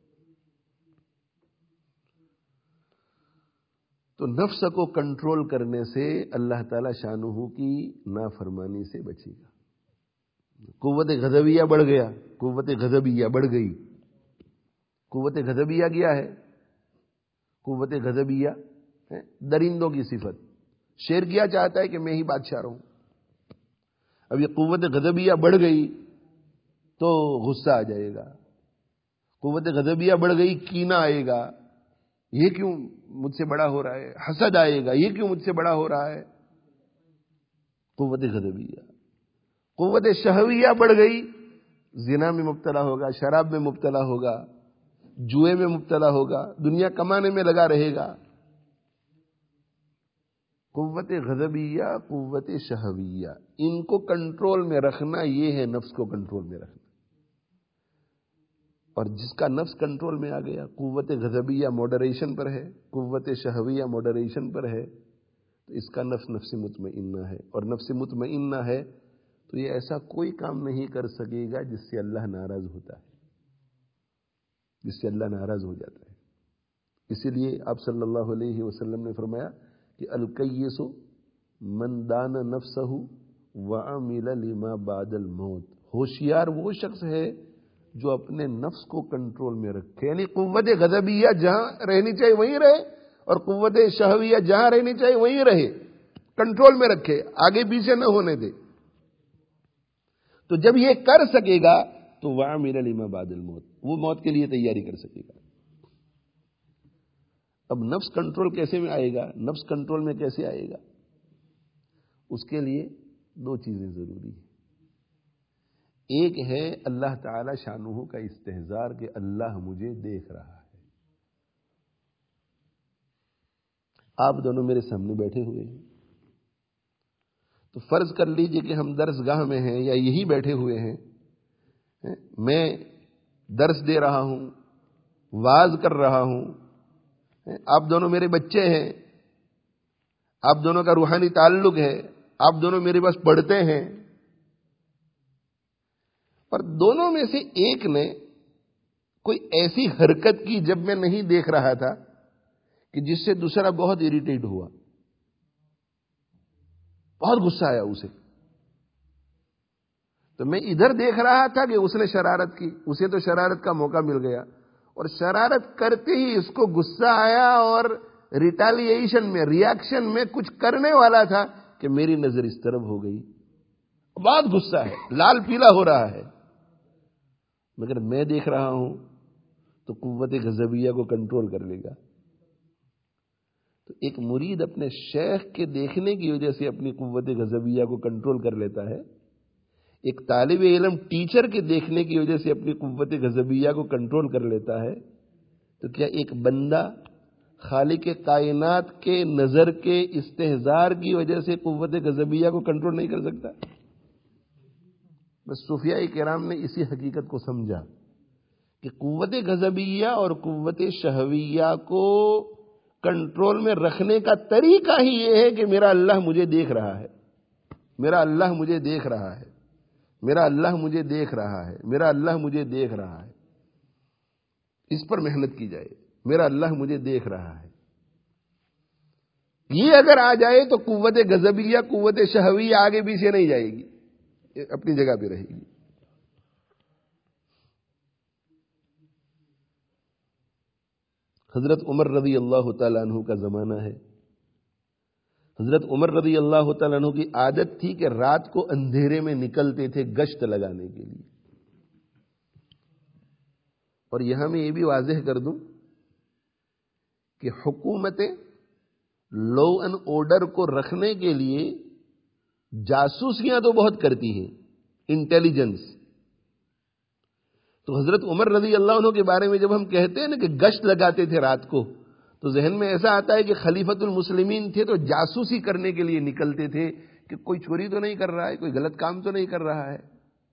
تو نفس کو کنٹرول کرنے سے اللہ تعالی شانہ کی نافرمانی سے بچے گا۔ قوت غضبیہ بڑھ گیا، قوت غضبیہ بڑھ گئی۔ قوت غضبیہ کیا ہے؟ قوت غضبیہ درندوں کی صفت۔ شیر کیا چاہتا ہے کہ میں ہی بادشاہ رہوں۔ اب یہ قوت غضبیہ بڑھ گئی تو غصہ آ جائے گا، قوت غضبیہ بڑھ گئی کینہ آئے گا، یہ کیوں مجھ سے بڑا ہو رہا ہے، حسد آئے گا، یہ کیوں مجھ سے بڑا ہو رہا ہے۔ قوت غضبیہ۔ قوت شہویہ بڑھ گئی، زنا میں مبتلا ہوگا، شراب میں مبتلا ہوگا، جوئے میں مبتلا ہوگا، دنیا کمانے میں لگا رہے گا۔ قوت غضبیہ، قوت شہویہ، ان کو کنٹرول میں رکھنا، یہ ہے نفس کو کنٹرول میں رکھنا۔ اور جس کا نفس کنٹرول میں آ گیا، قوت غضبیہ ماڈریشن پر ہے، قوت شہویہ ماڈریشن پر ہے، تو اس کا نفس مطمئنہ ہے، اور نفس مطمئنہ ہے تو یہ ایسا کوئی کام نہیں کر سکے گا جس سے اللہ ناراض ہوتا ہے، جس سے اللہ ناراض ہو جاتا ہے۔ اسی لیے آپ صلی اللہ علیہ وسلم نے فرمایا کہ الکیس من دان نفسہ وعمل لما بعد الموت، ہوشیار وہ شخص ہے جو اپنے نفس کو کنٹرول میں رکھے، یعنی قوت غضبیہ جہاں رہنی چاہیے وہیں رہے، اور قوت شہویہ جہاں رہنی چاہیے وہیں رہے، کنٹرول میں رکھے، آگے پیچھے نہ ہونے دے۔ تو جب یہ کر سکے گا تو وعمل لما بعد الموت، وہ موت کے لیے تیاری کر سکے گا۔ اب نفس کنٹرول کیسے میں آئے گا، نفس کنٹرول میں کیسے آئے گا؟ اس کے لیے دو چیزیں ضروری ہیں۔ ایک ہے اللہ تعالی شانہ کا استحضار کہ اللہ مجھے دیکھ رہا ہے۔ آپ دونوں میرے سامنے بیٹھے ہوئے ہیں، تو فرض کر لیجئے کہ ہم درس گاہ میں ہیں یا یہی بیٹھے ہوئے ہیں، میں درس دے رہا ہوں، واعظ کر رہا ہوں، آپ دونوں میرے بچے ہیں، آپ دونوں کا روحانی تعلق ہے، آپ دونوں میرے پاس پڑھتے ہیں، پر دونوں میں سے ایک نے کوئی ایسی حرکت کی جب میں نہیں دیکھ رہا تھا کہ جس سے دوسرا بہت اریٹیٹ ہوا، بہت غصہ آیا اسے۔ تو میں ادھر دیکھ رہا تھا کہ اس نے شرارت کی، اسے تو شرارت کا موقع مل گیا، اور شرارت کرتے ہی اس کو غصہ آیا، اور ریٹیلیشن میں، ریاکشن میں کچھ کرنے والا تھا کہ میری نظر اس طرف ہو گئی، بہت غصہ ہے، لال پیلا ہو رہا ہے، مگر میں دیکھ رہا ہوں تو قوت غضبیہ کو کنٹرول کر لے گا۔ تو ایک مرید اپنے شیخ کے دیکھنے کی وجہ سے اپنی قوت غضبیہ کو کنٹرول کر لیتا ہے، ایک طالب علم ٹیچر کے دیکھنے کی وجہ سے اپنی قوت غضبیہ کو کنٹرول کر لیتا ہے، تو کیا ایک بندہ خالق کائنات کے نظر کے استحضار کی وجہ سے قوت غضبیہ کو کنٹرول نہیں کر سکتا؟ بس صوفیاء کرام نے اسی حقیقت کو سمجھا کہ قوت غضبیہ اور قوت شہویہ کو کنٹرول میں رکھنے کا طریقہ ہی یہ ہے کہ میرا اللہ مجھے دیکھ رہا ہے، میرا اللہ مجھے دیکھ رہا ہے، میرا اللہ مجھے دیکھ رہا ہے، میرا اللہ مجھے دیکھ رہا ہے، اس پر محنت کی جائے، میرا اللہ مجھے دیکھ رہا ہے۔ یہ اگر آ جائے تو قوت غضبیہ، قوت شہویہ آگے پیچھے نہیں جائے گی، اپنی جگہ پہ رہے گی۔ حضرت عمر رضی اللہ تعالیٰ عنہ کا زمانہ ہے۔ حضرت عمر رضی اللہ تعالیٰ عنہ کی عادت تھی کہ رات کو اندھیرے میں نکلتے تھے گشت لگانے کے لیے۔ اور یہاں میں یہ بھی واضح کر دوں کہ حکومتیں لا اینڈ آرڈر کو رکھنے کے لیے جاسوسیاں تو بہت کرتی ہیں، انٹیلیجنس، تو حضرت عمر رضی اللہ عنہ کے بارے میں جب ہم کہتے ہیں نا کہ گشت لگاتے تھے رات کو، تو ذہن میں ایسا آتا ہے کہ خلیفۃ المسلمین تھے تو جاسوسی کرنے کے لیے نکلتے تھے کہ کوئی چوری تو نہیں کر رہا ہے، کوئی غلط کام تو نہیں کر رہا ہے.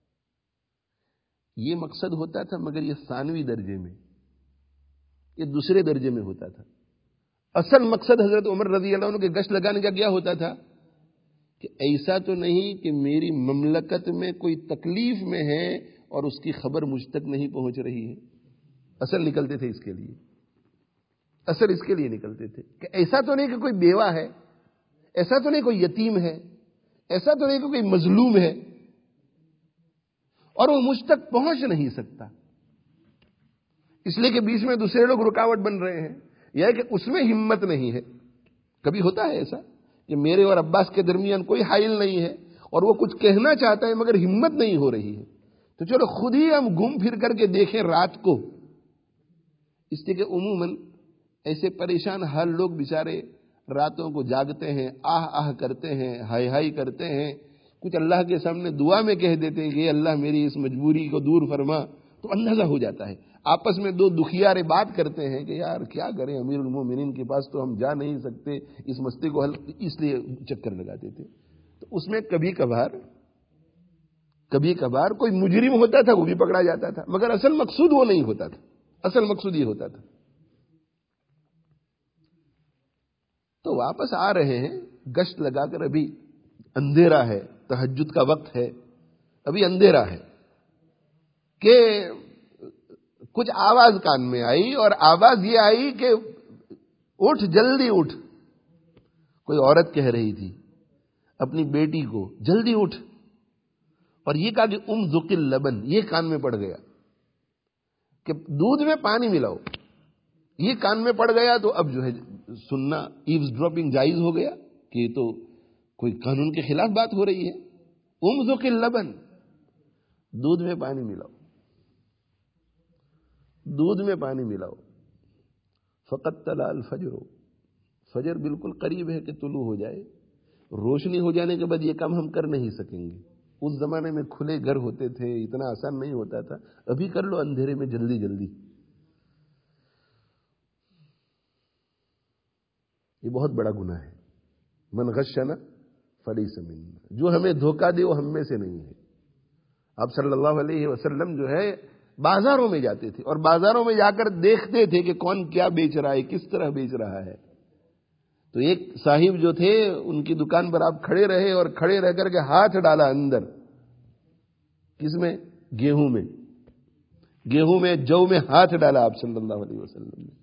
یہ مقصد ہوتا تھا، مگر یہ ثانوی درجے میں، یہ دوسرے درجے میں ہوتا تھا. اصل مقصد حضرت عمر رضی اللہ عنہ کے گشت لگانے کا کیا ہوتا تھا کہ ایسا تو نہیں کہ میری مملکت میں کوئی تکلیف میں ہے اور اس کی خبر مجھ تک نہیں پہنچ رہی ہے. اصل نکلتے تھے اس کے لیے، اصل اس کے لیے نکلتے تھے کہ ایسا تو نہیں کہ کوئی بیوہ ہے، ایسا تو نہیں کوئی یتیم ہے، ایسا تو نہیں کہ کوئی مظلوم ہے اور وہ مجھ تک پہنچ نہیں سکتا، اس لیے کہ بیچ میں دوسرے لوگ رکاوٹ بن رہے ہیں، یا کہ اس میں ہمت نہیں ہے. کبھی ہوتا ہے ایسا کہ میرے اور عباس کے درمیان کوئی حائل نہیں ہے اور وہ کچھ کہنا چاہتا ہے مگر ہمت نہیں ہو رہی ہے، تو چلو خود ہی ہم گھوم پھر کر کے دیکھیں رات کو. اس لیے کہ عموماً ایسے پریشان حال لوگ بیچارے راتوں کو جاگتے ہیں، آہ آہ کرتے ہیں، ہائی ہائی کرتے ہیں، کچھ اللہ کے سامنے دعا میں کہہ دیتے ہیں کہ اللہ میری اس مجبوری کو دور فرما. تو اندازہ ہو جاتا ہے. آپس میں دو دکھیارے بات کرتے ہیں کہ یار کیا کریں، امیر المومنین کے پاس تو ہم جا نہیں سکتے، اس مسئلے کو حل، اس لیے چکر لگاتے تھے. تو اس میں کبھی کبھار کوئی مجرم ہوتا تھا، وہ بھی پکڑا جاتا تھا، مگر اصل مقصود وہ نہیں ہوتا تھا، اصل مقصود یہ ہوتا تھا. تو واپس آ رہے ہیں گشت لگا کر، ابھی اندھیرا ہے، تہجد کا وقت ہے، ابھی اندھیرا ہے کہ کچھ آواز کان میں آئی، اور آواز یہ آئی کہ اٹھ جلدی اٹھ. کوئی عورت کہہ رہی تھی اپنی بیٹی کو جلدی اٹھ، اور یہ کہا کہ ذق اللبن، یہ کان میں پڑ گیا کہ دودھ میں پانی ملاؤ، یہ کان میں پڑ گیا. تو اب جو ہے سننا، ایوز ڈراپنگ جائز ہو گیا کہ یہ تو کوئی قانون کے خلاف بات ہو رہی ہے. ذق اللبن، دودھ میں پانی ملاؤ، دودھ میں پانی ملاؤ. فقط طلع الفجر، فجر بالکل قریب ہے کہ طلوع ہو جائے. روشنی ہو جانے کے بعد یہ کام ہم کر نہیں سکیں گے. اس زمانے میں کھلے گھر ہوتے تھے، اتنا آسان نہیں ہوتا تھا. ابھی کر لو اندھیرے میں جلدی جلدی. یہ بہت بڑا گناہ ہے. من غشنا فلیس منا، جو ہمیں دھوکہ دے وہ ہم میں سے نہیں ہے. آپ صلی اللہ علیہ وسلم جو ہے بازاروں میں جاتے تھے اور بازاروں میں جا کر دیکھتے تھے کہ کون کیا بیچ رہا ہے، کس طرح بیچ رہا ہے. تو ایک صاحب جو تھے ان کی دکان پر آپ کھڑے رہے اور کھڑے رہ کر کے ہاتھ ڈالا اندر، کس میں؟ گیہوں میں جو میں ہاتھ ڈالا آپ صلی اللہ علیہ وسلم نے.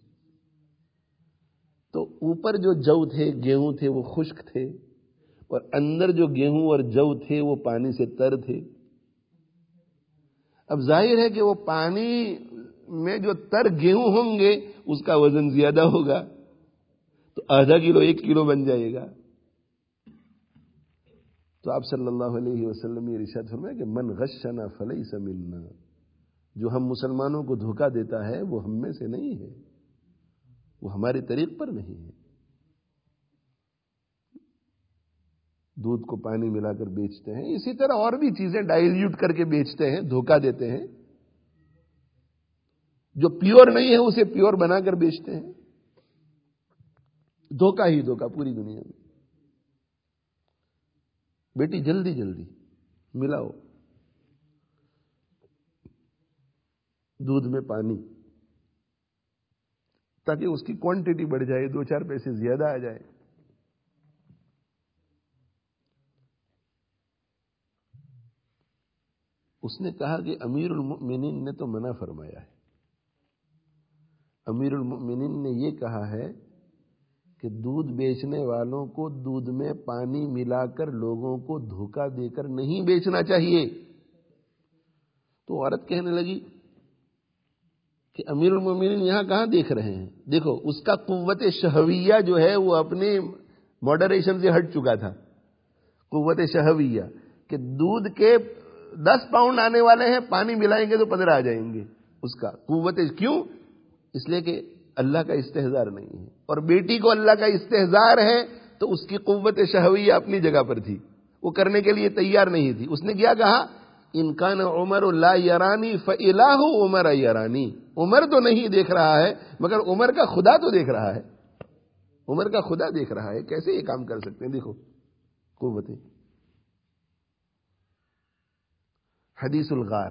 تو اوپر جو جو تھے، گیہوں تھے، وہ خشک تھے، اور اندر جو گیہوں اور جو تھے وہ پانی سے تر تھے. اب ظاہر ہے کہ وہ پانی میں جو تر گیہوں ہوں گے اس کا وزن زیادہ ہوگا، تو آدھا کلو 1 کلو بن جائے گا. تو آپ صلی اللہ علیہ وسلم یہ ارشاد فرمایا کہ من غشنا فلیس منا، جو ہم مسلمانوں کو دھوکہ دیتا ہے وہ ہم میں سے نہیں ہے، وہ ہمارے طریق پر نہیں ہے. دودھ کو پانی ملا کر بیچتے ہیں، اسی طرح اور بھی چیزیں ڈائلیوٹ کر کے بیچتے ہیں، دھوکہ دیتے ہیں. جو پیور نہیں ہے اسے پیور بنا کر بیچتے ہیں. دھوکہ ہی دھوکہ پوری دنیا میں. بیٹی جلدی جلدی ملاؤ دودھ میں پانی، تاکہ اس کی کوانٹٹی بڑھ جائے، 2-4 پیسے زیادہ آ جائے. اس نے کہا کہ امیر المؤمنین نے تو منع فرمایا ہے. امیر المؤمنین نے یہ کہا ہے کہ دودھ بیچنے والوں کو دودھ میں پانی ملا کر لوگوں کو دھوکہ دے کر نہیں بیچنا چاہیے. تو عورت کہنے لگی کہ امیر المؤمنین یہاں کہاں دیکھ رہے ہیں؟ دیکھو اس کا قوت شہویہ جو ہے وہ اپنے ماڈریشن سے ہٹ چکا تھا. قوت شہویہ کہ دودھ کے 10 پاؤنڈ آنے والے ہیں، پانی ملائیں گے تو 15 آ جائیں گے. اس کا قوت کیوں؟ اس لیے کہ اللہ کا استحضار نہیں ہے، اور بیٹی کو اللہ کا استحضار ہے تو اس کی قوت شہویہ اپنی جگہ پر تھی، وہ کرنے کے لیے تیار نہیں تھی. اس نے کیا کہا ان کان عمر لا یرانی فالہ عمر یرانی، عمر تو نہیں دیکھ رہا ہے مگر عمر کا خدا تو دیکھ رہا ہے، عمر کا خدا دیکھ رہا ہے۔ کیسے یہ کام کر سکتے ہیں؟ دیکھو قوتیں۔ حدیث الغار،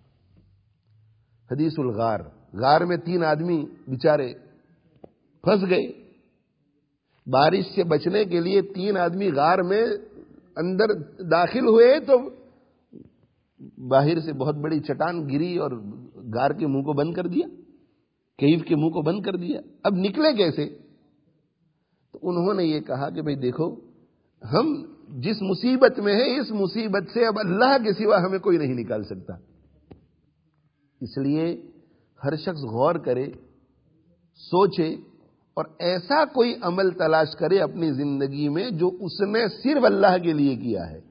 حدیث الغار، غار میں 3 آدمی بیچارے پھنس گئے، بارش سے بچنے کے لیے 3 آدمی غار میں اندر داخل ہوئے تو باہر سے بہت بڑی چٹان گری اور غار کے منہ کو بند کر دیا، کیف کے منہ کو بند کر دیا۔ اب نکلے کیسے؟ تو انہوں نے یہ کہا کہ بھئی دیکھو، ہم جس مصیبت میں ہیں اس مصیبت سے اب اللہ کے سوا ہمیں کوئی نہیں نکال سکتا، اس لیے ہر شخص غور کرے، سوچے اور ایسا کوئی عمل تلاش کرے اپنی زندگی میں جو اس نے صرف اللہ کے لیے کیا ہے۔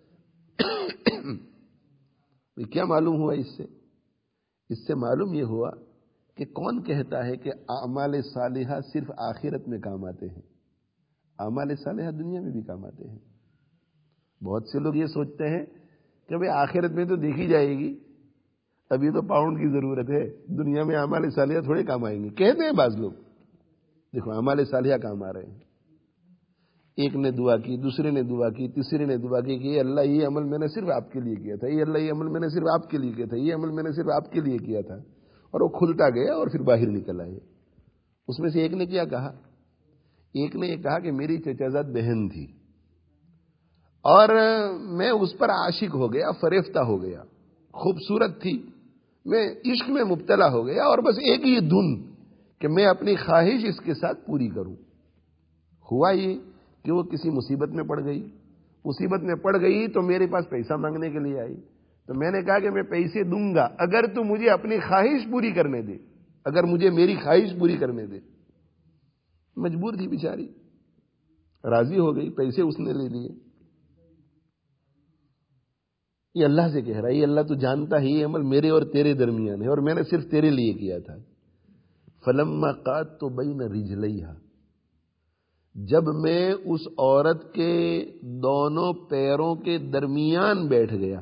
کیا معلوم ہوا اس سے؟ اس سے معلوم یہ ہوا کہ کون کہتا ہے کہ اعمال صالحہ صرف آخرت میں کام آتے ہیں؟ اعمال صالحہ دنیا میں بھی کام آتے ہیں۔ بہت سے لوگ یہ سوچتے ہیں کہ بھئی آخرت میں تو دیکھی جائے گی، ابھی تو پاؤنڈ کی ضرورت ہے، دنیا میں اعمال صالحہ تھوڑے کام آئیں گے، کہتے ہیں بعض لوگ۔ دیکھو اعمال صالحہ کام آ رہے ہیں۔ ایک نے دعا کی، دوسرے نے دعا کی، تیسرے نے دعا کی کہ یہ اللہ یہ عمل میں نے صرف آپ کے لیے کیا تھا، یہ اللہ یہ عمل میں نے صرف آپ کے لیے کیا تھا، یہ عمل میں نے صرف آپ کے لیے کیا تھا، اور وہ کھلتا گیا اور پھر باہر نکل آئے۔ اس میں سے ایک نے کیا کہا؟ ایک نے یہ کہا کہ میری چچا زاد بہن تھی اور میں اس پر عاشق ہو گیا، فریفتہ ہو گیا، خوبصورت تھی، میں عشق میں مبتلا ہو گیا اور بس ایک ہی دھن کہ میں اپنی خواہش اس کے ساتھ پوری کروں۔ ہوا یہ کہ وہ کسی مصیبت میں پڑ گئی، مصیبت میں پڑ گئی تو میرے پاس پیسہ مانگنے کے لیے آئی، تو میں نے کہا کہ میں پیسے دوں گا اگر تو مجھے اپنی خواہش پوری کرنے دے، اگر مجھے میری خواہش پوری کرنے دے۔ مجبور تھی بیچاری، راضی ہو گئی، پیسے اس نے لے لیے۔ یہ اللہ سے کہہ رہا ہے، یہ اللہ تو جانتا ہے یہ عمل میرے اور تیرے درمیان ہے اور میں نے صرف تیرے لیے کیا تھا۔ فلما قعدت بین رجلیھا، جب میں اس عورت کے دونوں پیروں کے درمیان بیٹھ گیا۔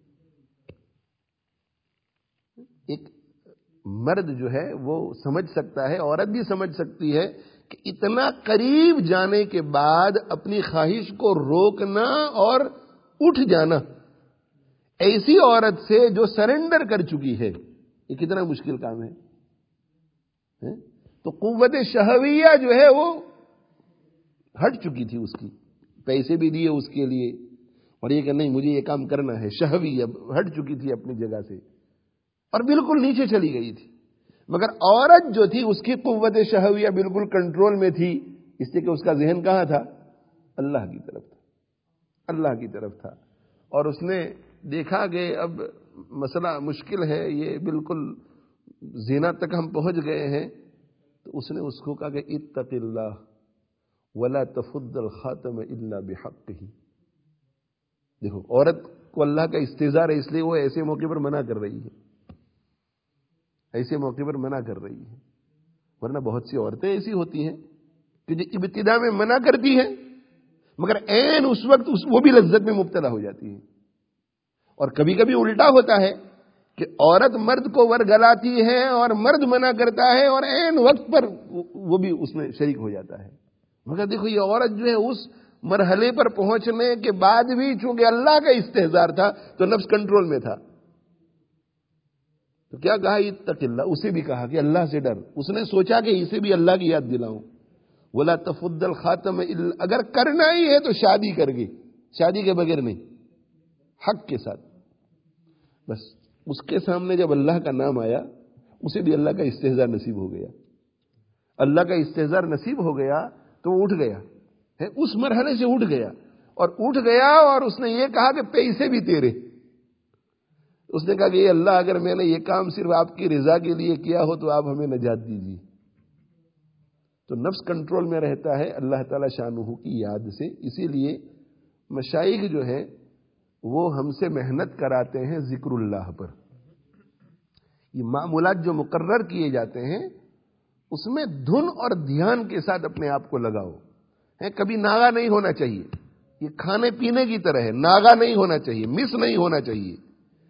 ایک مرد جو ہے وہ سمجھ سکتا ہے، عورت بھی سمجھ سکتی ہے کہ اتنا قریب جانے کے بعد اپنی خواہش کو روکنا اور اٹھ جانا ایسی عورت سے جو سرنڈر کر چکی ہے، یہ کتنا مشکل کام ہے۔ تو قوت شہویہ جو ہے وہ ہٹ چکی تھی، اس کی پیسے بھی دیے اس کے لیے اور یہ کہ نہیں مجھے یہ کام کرنا ہے، شہویہ ہٹ چکی تھی اپنی جگہ سے اور بالکل نیچے چلی گئی تھی۔ مگر عورت جو تھی اس کی قوت شہویہ بالکل کنٹرول میں تھی، اس لیے کہ اس کا ذہن کہاں تھا؟ اللہ کی طرف تھا، اللہ کی طرف تھا۔ اور اس نے دیکھا کہ اب مسئلہ مشکل ہے، یہ بالکل زنا تک ہم پہنچ گئے ہیں، تو اس نے اس کو کہا کہ اتق اللہ ولا تفض الخاتم الا بحقہ۔ دیکھو عورت کو اللہ کا استحضار ہے، اس لیے وہ ایسے موقع پر منع کر رہی ہے، ایسے موقع پر منع کر رہی ہے۔ ورنہ بہت سی عورتیں ایسی ہوتی ہیں کہ جو ابتدا میں منع کرتی ہیں مگر عین اس وقت وہ بھی لذت میں مبتلا ہو جاتی ہیں۔ اور کبھی کبھی الٹا ہوتا ہے کہ عورت مرد کو ورگلاتی ہے اور مرد منع کرتا ہے اور عین وقت پر وہ بھی اس میں شریک ہو جاتا ہے۔ مگر دیکھو یہ عورت جو ہے اس مرحلے پر پہنچنے کے بعد بھی چونکہ اللہ کا استحضار تھا تو نفس کنٹرول میں تھا، تو کیا کہا؟ اتق اللہ، اسے بھی کہا کہ اللہ سے ڈر۔ اس نے سوچا کہ اسے بھی اللہ کی یاد دلاؤں۔ ولا تفض الخاتم، اگر کرنا ہی ہے تو شادی کر کے، شادی کے بغیر نہیں، حق کے ساتھ۔ بس اس کے سامنے جب اللہ کا نام آیا اسے بھی اللہ کا استحضار نصیب ہو گیا، اللہ کا استحضار نصیب ہو گیا تو وہ اٹھ گیا، اس مرحلے سے اٹھ گیا اور اس نے یہ کہا کہ پیسے بھی تیرے۔ اس نے کہا کہ یہ اللہ اگر میں نے یہ کام صرف آپ کی رضا کے لیے کیا ہو تو آپ ہمیں نجات دیجیے۔ تو نفس کنٹرول میں رہتا ہے اللہ تعالی شانہ کی یاد سے۔ اسی لیے مشائخ جو ہیں وہ ہم سے محنت کراتے ہیں ذکر اللہ پر۔ یہ معمولات جو مقرر کیے جاتے ہیں اس میں دھن اور دھیان کے ساتھ اپنے آپ کو لگاؤ، کبھی ناغا نہیں ہونا چاہیے۔ یہ کھانے پینے کی طرح ہے، ناغا نہیں ہونا چاہیے، مس نہیں ہونا چاہیے۔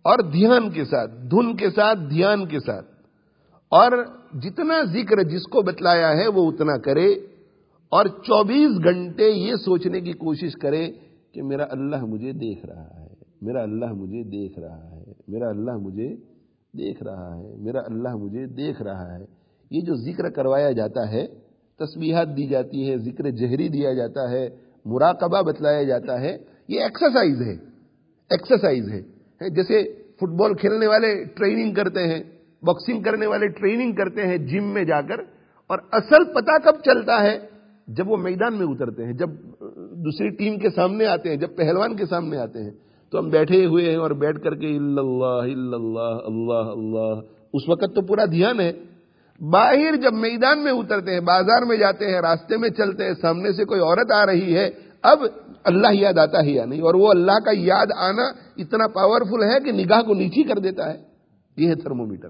اور دھیان کے ساتھ، دھن کے ساتھ، دھیان کے ساتھ، اور جتنا ذکر جس کو بتلایا ہے وہ اتنا کرے، اور 24 گھنٹے یہ سوچنے کی کوشش کرے کہ میرا اللہ مجھے دیکھ رہا ہے، میرا اللہ مجھے دیکھ رہا ہے، میرا اللہ مجھے دیکھ رہا ہے، میرا اللہ مجھے دیکھ رہا ہے۔ یہ جو ذکر کروایا جاتا ہے، تسبیحات دی جاتی ہے، ذکر جہری دیا جاتا ہے، مراقبہ بتلایا جاتا ہے، یہ ایکسرسائز ہے، ایکسرسائز ہے۔ جیسے فٹ بال کھیلنے والے ٹریننگ کرتے ہیں، باکسنگ کرنے والے ٹریننگ کرتے ہیں جم میں جا کر، اور اصل پتہ کب چلتا ہے؟ جب وہ میدان میں اترتے ہیں، جب دوسری ٹیم کے سامنے آتے ہیں، جب پہلوان کے سامنے آتے ہیں، تو ہم بیٹھے ہوئے ہیں اور بیٹھ کر کے اللہ اللہ اللہ اللہ، اس وقت تو پورا دھیان ہے۔ باہر جب میدان میں اترتے ہیں، بازار میں جاتے ہیں، راستے میں چلتے ہیں، سامنے سے کوئی عورت آ رہی ہے، اب اللہ یاد آتا ہے یا نہیں؟ اور وہ اللہ کا یاد آنا اتنا پاورفل ہے کہ نگاہ کو نیچی کر دیتا ہے۔ یہ ہے تھرمومیٹر۔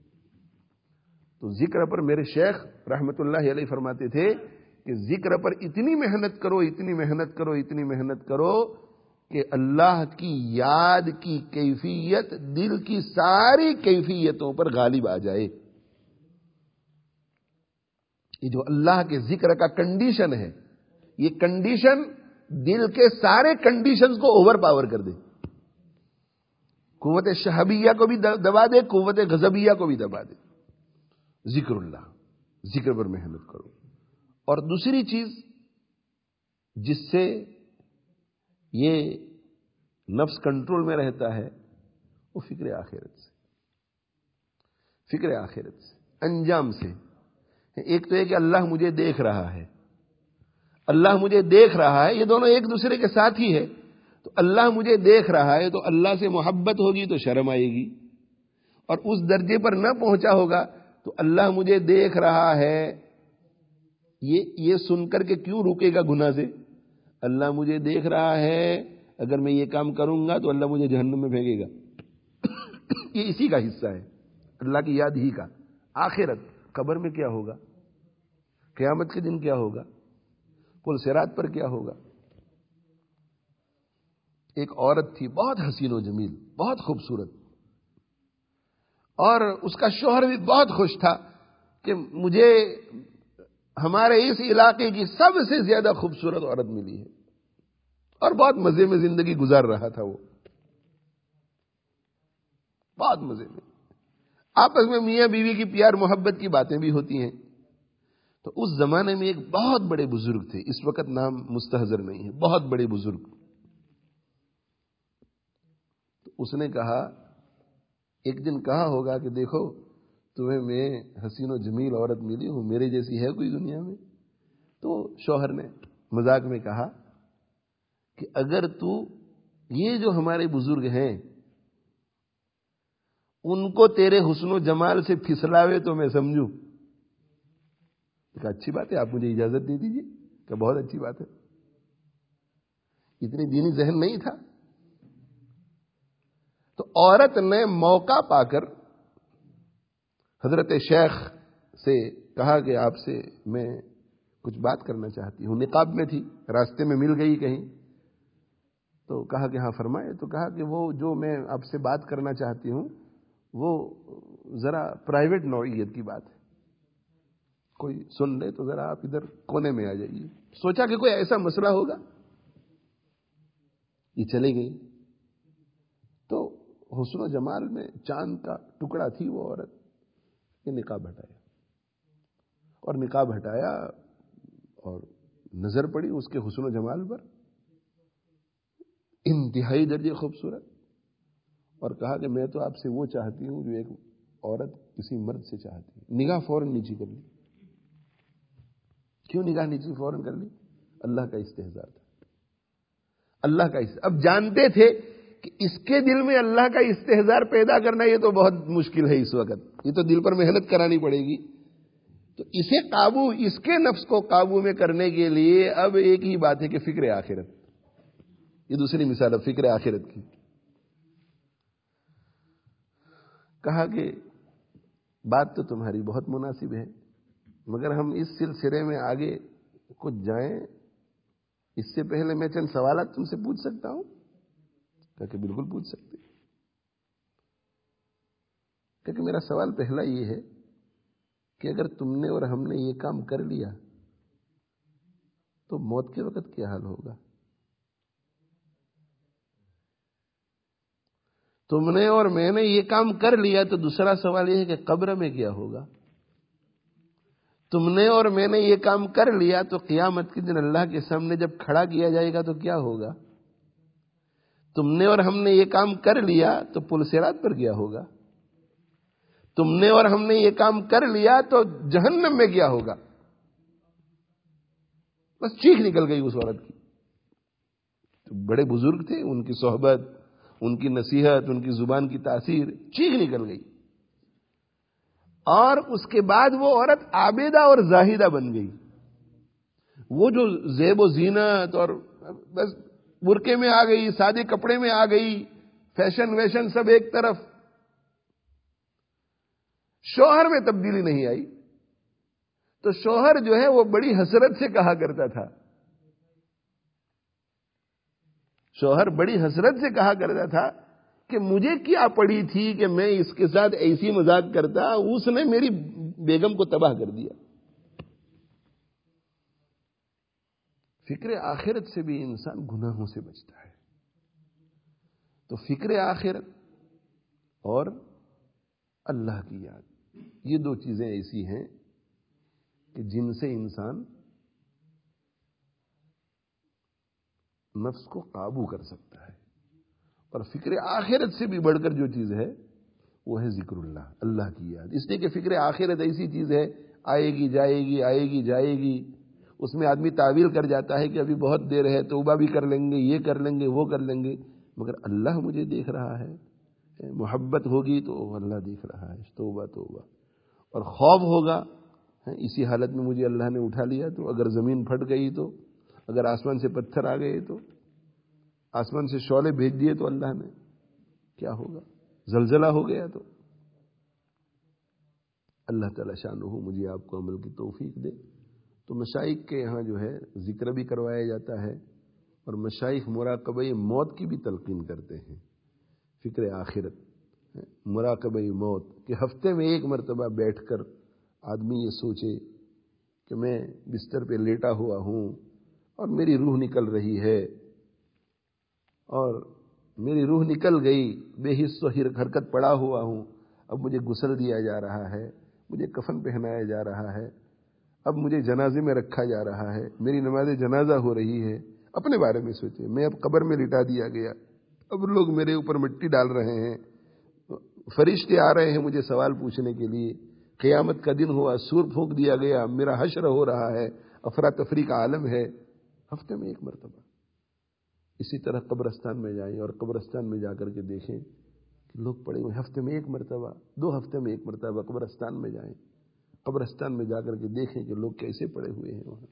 تو ذکر پر میرے شیخ رحمت اللہ علیہ فرماتے تھے کہ ذکر پر اتنی محنت کرو، اتنی محنت کرو، اتنی محنت کرو کہ اللہ کی یاد کی کیفیت دل کی ساری کیفیتوں پر غالب آ جائے۔ یہ جو اللہ کے ذکر کا کنڈیشن ہے، یہ کنڈیشن دل کے سارے کنڈیشنز کو اوور پاور کر دے، قوت شہبیہ کو بھی دبا دے، قوت غضبیہ کو بھی دبا دے۔ ذکر اللہ، ذکر پر محنت کرو۔ اور دوسری چیز جس سے یہ نفس کنٹرول میں رہتا ہے وہ فکر آخرت سے، فکر آخرت سے، انجام سے۔ ایک تو ہے کہ اللہ مجھے دیکھ رہا ہے، اللہ مجھے دیکھ رہا ہے، یہ دونوں ایک دوسرے کے ساتھ ہی ہے۔ تو اللہ مجھے دیکھ رہا ہے تو اللہ سے محبت ہوگی تو شرم آئے گی، اور اس درجے پر نہ پہنچا ہوگا تو اللہ مجھے دیکھ رہا ہے یہ سن کر کے کیوں روکے گا گناہ سے؟ اللہ مجھے دیکھ رہا ہے، اگر میں یہ کام کروں گا تو اللہ مجھے جہنم میں پھینکے گا۔ یہ اسی کا حصہ ہے، اللہ کی یاد ہی کا۔ آخرت، قبر میں کیا ہوگا، قیامت کے دن کیا ہوگا، پل صراط پر کیا ہوگا۔ ایک عورت تھی بہت حسین و جمیل، بہت خوبصورت، اور اس کا شوہر بھی بہت خوش تھا کہ مجھے ہمارے اس علاقے کی سب سے زیادہ خوبصورت عورت ملی ہے، اور بہت مزے میں زندگی گزار رہا تھا وہ، بہت مزے میں۔ آپس میں میاں بیوی کی پیار محبت کی باتیں بھی ہوتی ہیں۔ تو اس زمانے میں ایک بہت بڑے بزرگ تھے، اس وقت نام مستحضر نہیں ہے، بہت بڑے بزرگ۔ تو اس نے کہا، ایک دن کہا ہوگا کہ دیکھو تمہیں میں حسین و جمیل عورت ملی ہوں، میرے جیسی ہے کوئی دنیا میں؟ تو شوہر نے مذاق میں کہا کہ اگر تو یہ جو ہمارے بزرگ ہیں ان کو تیرے حسن و جمال سے پھسلاوے تو میں سمجھوں۔ کہا اچھی بات ہے، آپ مجھے اجازت دے دیجیے۔ کہ بہت اچھی بات ہے، اتنی دینی ذہن نہیں تھا۔ تو عورت نے موقع پا کر حضرت شیخ سے کہا کہ آپ سے میں کچھ بات کرنا چاہتی ہوں۔ نقاب میں تھی، راستے میں مل گئی کہیں، تو کہا کہ ہاں فرمائے۔ تو کہا کہ وہ جو میں آپ سے بات کرنا چاہتی ہوں وہ ذرا پرائیویٹ نوعیت کی بات ہے، کوئی سن لے تو ذرا آپ ادھر کونے میں آ جائیے۔ سوچا کہ کوئی ایسا مسئلہ ہوگا، یہ چلے گئی۔ تو حسن و جمال میں چاند کا ٹکڑا تھی وہ عورت، یہ نقاب ہٹایا، اور نقاب ہٹایا اور نظر پڑی اس کے حسن و جمال پر، انتہائی درجے خوبصورت، اور کہا کہ میں تو آپ سے وہ چاہتی ہوں جو ایک عورت کسی مرد سے چاہتی ہے۔ نگاہ فوراً نیچی کر لی۔ کیوں نگاہ نیچی فوراً کر لی؟ اللہ کا استحضار تھا، اللہ کا استحضار۔ اب جانتے تھے کہ اس کے دل میں اللہ کا استحضار پیدا کرنا یہ تو بہت مشکل ہے اس وقت، یہ تو دل پر محنت کرانی پڑے گی۔ تو اسے قابو، اس کے نفس کو قابو میں کرنے کے لیے اب ایک ہی بات ہے کہ فکر آخرت۔ یہ دوسری مثال ہے فکر آخرت کی۔ کہا کہ بات تو تمہاری بہت مناسب ہے، مگر ہم اس سلسلے میں آگے کچھ جائیں اس سے پہلے میں چند سوالات تم سے پوچھ سکتا ہوں؟ کہا کہ بالکل پوچھ سکتے۔ کیونکہ میرا سوال پہلا یہ ہے کہ اگر تم نے اور ہم نے یہ کام کر لیا تو موت کے وقت کیا حال ہوگا؟ تم نے اور میں نے یہ کام کر لیا تو دوسرا سوال یہ ہے کہ قبر میں کیا ہوگا؟ تم نے اور میں نے یہ کام کر لیا تو قیامت کے دن اللہ کے سامنے جب کھڑا کیا جائے گا تو کیا ہوگا؟ تم نے اور ہم نے یہ کام کر لیا تو پل صراط پر کیا ہوگا؟ تم نے اور ہم نے یہ کام کر لیا تو جہنم میں کیا ہوگا؟ بس چیخ نکل گئی اس عورت کی. بڑے بزرگ تھے، ان کی صحبت، ان کی نصیحت، ان کی زبان کی تاثیر، چیخ نکل گئی. اور اس کے بعد وہ عورت عابدہ اور زاہدہ بن گئی. وہ جو زیب و زینت اور بس برقعے میں آ گئی، سادے کپڑے میں آ گئی، فیشن ویشن سب ایک طرف. شوہر میں تبدیلی نہیں آئی. تو شوہر جو ہے وہ بڑی حسرت سے کہا کرتا تھا، شوہر بڑی حسرت سے کہا کرتا تھا کہ مجھے کیا پڑی تھی کہ میں اس کے ساتھ ایسی مذاق کرتا، اس نے میری بیگم کو تباہ کر دیا. فکر آخرت سے بھی انسان گناہوں سے بچتا ہے. تو فکر آخرت اور اللہ کی یاد، یہ دو چیزیں ایسی ہیں کہ جن سے انسان نفس کو قابو کر سکتا ہے. اور فکر آخرت سے بھی بڑھ کر جو چیز ہے وہ ہے ذکر اللہ، اللہ کی یاد. اس لیے کہ فکر آخرت ایسی چیز ہے، آئے گی جائے گی، آئے گی جائے گی. اس میں آدمی تعویل کر جاتا ہے کہ ابھی بہت دیر ہے، توبہ بھی کر لیں گے، یہ کر لیں گے، وہ کر لیں گے. مگر اللہ مجھے دیکھ رہا ہے. محبت ہوگی تو اللہ دیکھ رہا ہے. توبہ توبہ. اور خوف ہوگا، اسی حالت میں مجھے اللہ نے اٹھا لیا تو، اگر زمین پھٹ گئی تو، اگر آسمان سے پتھر آ گئے تو، آسمان سے شعلے بھیج دیے تو اللہ نے، کیا ہوگا؟ زلزلہ ہو گیا تو. اللہ تعالی شانہ مجھے آپ کو عمل کی توفیق دے. تو مشائخ کے یہاں جو ہے ذکر بھی کروایا جاتا ہے، اور مشائخ مراقبہ موت کی بھی تلقین کرتے ہیں. فکر آخرت، مراقبہ موت، کہ ہفتے میں ایک مرتبہ بیٹھ کر آدمی یہ سوچے کہ میں بستر پہ لیٹا ہوا ہوں اور میری روح نکل رہی ہے، اور میری روح نکل گئی، بے حس و حرکت پڑا ہوا ہوں. اب مجھے غسل دیا جا رہا ہے، مجھے کفن پہنایا جا رہا ہے، اب مجھے جنازے میں رکھا جا رہا ہے، میری نماز جنازہ ہو رہی ہے. اپنے بارے میں سوچے، میں اب قبر میں لٹا دیا گیا، اب لوگ میرے اوپر مٹی ڈال رہے ہیں، فرشتے آ رہے ہیں مجھے سوال پوچھنے کے لیے. قیامت کا دن ہوا، سور پھونک دیا گیا، میرا حشر ہو رہا ہے، افراتفری کا عالم ہے. ہفتے میں ایک مرتبہ اسی طرح قبرستان میں جائیں، اور قبرستان میں جا کر کے دیکھیں کہ لوگ پڑے ہوئے. ہفتے میں ایک مرتبہ، 2 ہفتے میں ایک مرتبہ قبرستان میں جائیں، قبرستان میں جا کر کے دیکھیں کہ لوگ کیسے پڑے ہوئے ہیں وہاں.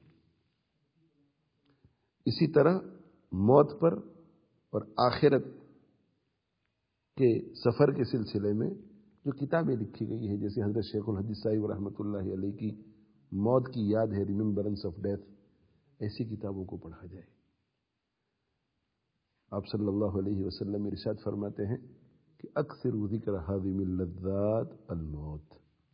اسی طرح موت پر اور آخرت کے سفر کے سلسلے میں جو کتابیں لکھی گئی ہیں، جیسے حضرت شیخ الحدیث صاحب رحمۃ اللہ علیہ کی موت کی یاد ہے، ریممبرنس آف ڈیتھ، ایسی کتابوں کو پڑھا جائے. آپ صلی اللہ علیہ وسلم ارشاد فرماتے ہیں کہ اکثر ذکر ہاضم اللذات الموت،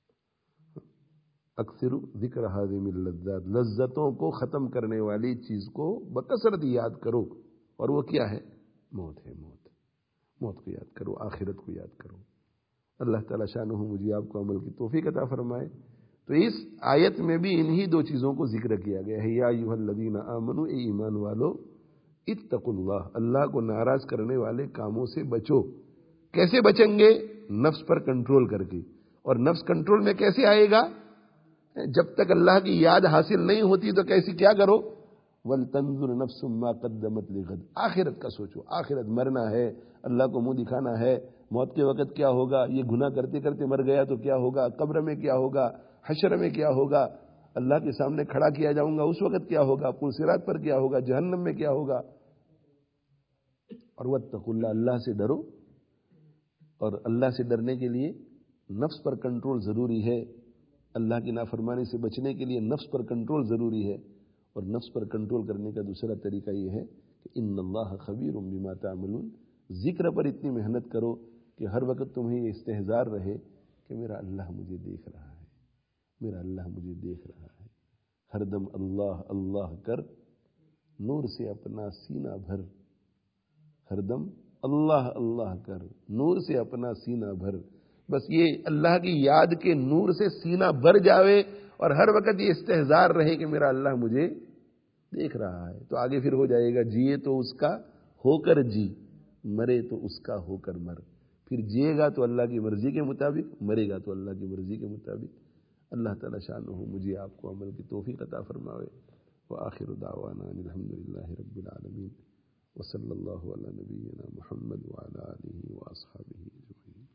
اکثر ذکر ہاضم اللذات، لذتوں کو ختم کرنے والی چیز کو بکثرت یاد کرو. اور وہ کیا ہے؟ موت ہے. موت کو یاد کرو، آخرت کو یاد کرو. اللہ تعالی شانہ مجھے آپ کو عمل کی توفیق عطا فرمائے. تو اس آیت میں بھی انہی 2 چیزوں کو ذکر کیا گیا ہے. یا ایھا الذین آمنوا، اے ایمان والو، اتقوا اللہ، اللہ کو ناراض کرنے والے کاموں سے بچو. کیسے بچیں گے؟ نفس پر کنٹرول کر کے. اور نفس کنٹرول میں کیسے آئے گا؟ جب تک اللہ کی یاد حاصل نہیں ہوتی تو کیسی کیا کرو؟ وَلْتَنْظُرْ نَفْسٌ مَا قَدَّمَتْ لِغَدٍ، آخرت کا سوچو. آخرت، مرنا ہے، اللہ کو منہ دکھانا ہے. موت کے وقت کیا ہوگا؟ یہ گناہ کرتے کرتے مر گیا تو کیا ہوگا؟ قبر میں کیا ہوگا؟ حشر میں کیا ہوگا؟ اللہ کے سامنے کھڑا کیا جاؤں گا، اس وقت کیا ہوگا؟ پل صراط پر کیا ہوگا؟ جہنم میں کیا ہوگا؟ اور واتقوا اللہ، اللہ سے ڈرو. اور اللہ سے ڈرنے کے لیے نفس پر کنٹرول ضروری ہے. اللہ کی نافرمانی سے بچنے کے لیے نفس پر کنٹرول ضروری ہے. اور نفس پر کنٹرول کرنے کا دوسرا طریقہ یہ ہے کہ ان اللہ خبیر بما تعملون، ذکر پر اتنی محنت کرو کہ ہر وقت تمہیں یہ استحضار رہے کہ میرا اللہ مجھے دیکھ رہا ہے، میرا اللہ مجھے دیکھ رہا ہے۔ ہر دم اللہ اللہ کر، نور سے اپنا سینہ بھر، ہر دم اللہ اللہ کر، نور سے اپنا سینہ بھر۔ بس یہ اللہ کی یاد کے نور سے سینہ بھر جاوے اور ہر وقت یہ استحضار رہے کہ میرا اللہ مجھے دیکھ رہا ہے، تو آگے پھر ہو جائے گا جیے تو اس کا ہو کر جی، مرے تو اس کا ہو کر مر۔ پھر جیے گا تو اللہ کی مرضی کے مطابق، مرے گا تو اللہ کی مرضی کے مطابق۔ اللہ تعالی شانہ مجھے آپ کو عمل کی توفیق عطا فرماوے۔ وآخر دعوانا ان الحمدللہ رب العالمین، وصلی اللہ علی نبینا محمد وعلی آلہ واصحابہ اجمعین۔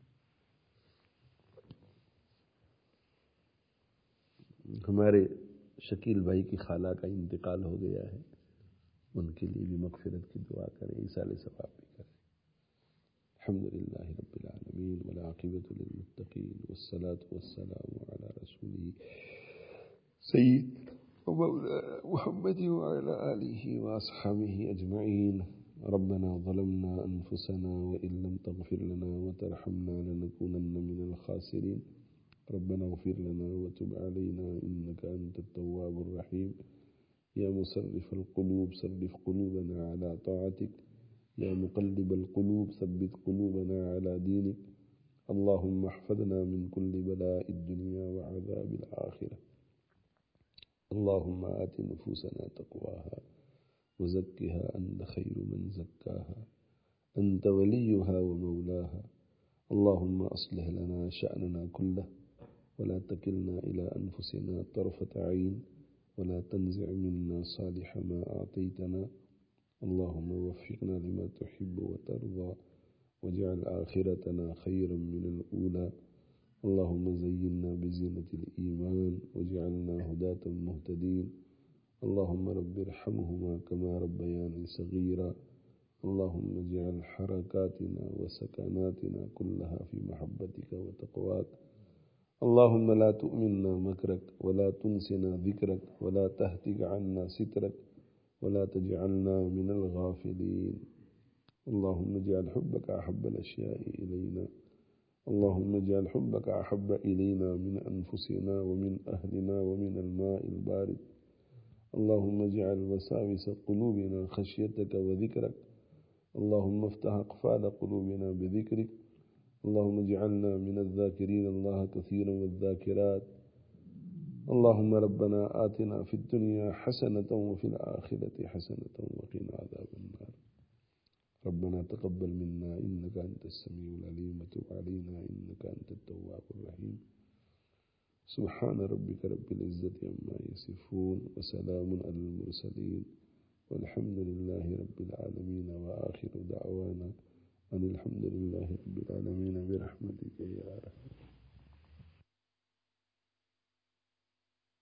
ہمارے شکیل بھائی کی خالہ کا انتقال ہو گیا ہے، ان کے لیے بھی مغفرت کی دعا کریں، ایصال ثواب بھی کریں۔ الحمدللہ رب العالمین والعاقبۃ للمتقین والصلاة والسلام علی رسولہ سید محمد وعلى آله وأصحابه أجمعين۔ ربنا ظلمنا أنفسنا وإن لم تغفر لنا وترحمنا لنكونن من الخاسرين۔ ربنا اغفر لنا وتب علينا إنك أنت التواب الرحيم۔ يا مصرف القلوب صرف قلوبنا على طاعتك، يا مقلب القلوب ثبت قلوبنا على دينك۔ اللهم احفظنا من كل بلاء الدنيا وعذاب الآخرة۔ اللهم آت نفوسنا تقواها وزكها أنت خير من زكاها، أنت وليها ومولاها۔ اللهم أصلح لنا شأننا كله ولا تكلنا إلى أنفسنا طرفة عين، ولا تنزع منا صالح ما أعطيتنا۔ اللهم وفقنا لما تحب وترضى، واجعل آخرتنا خيرا من الأولى۔ اللهم زينا بزينة الإيمان واجعلنا هداة مهتدين۔ اللهم رب ارحمهما كما ربياني صغيرا۔ اللهم اجعل حركاتنا وسكناتنا كلها في محبتك وتقواك۔ اللهم لا تؤمنا مكرك ولا تنسنا ذكرك ولا تهتك عنا سترك ولا تجعلنا من الغافلين۔ اللهم اجعل حبك أحب الأشياء إلينا، اللهم اجعل حبك أحب إلينا من أنفسنا ومن أهلنا ومن الماء البارد۔ اللهم اجعل وساوس قلوبنا خشيتك وذكرك، اللهم افتح أقفال قلوبنا بذكرك۔ اللهم اجعلنا من الذاكرين الله كثيرا والذاكرات۔ اللهم ربنا آتنا في الدنيا حسنة وفي الآخرة حسنة وقنا عذاب النار۔ ربنا تقبل منا إنك أنت السميع العليم وتب علينا إنك أنت التواب الرحيم۔ سبحان ربك رب العزة عما يصفون وسلام على المرسلين والحمد لله رب العالمين، وآخر دعوانا أن الحمد لله رب العالمين برحمتك يا أرحم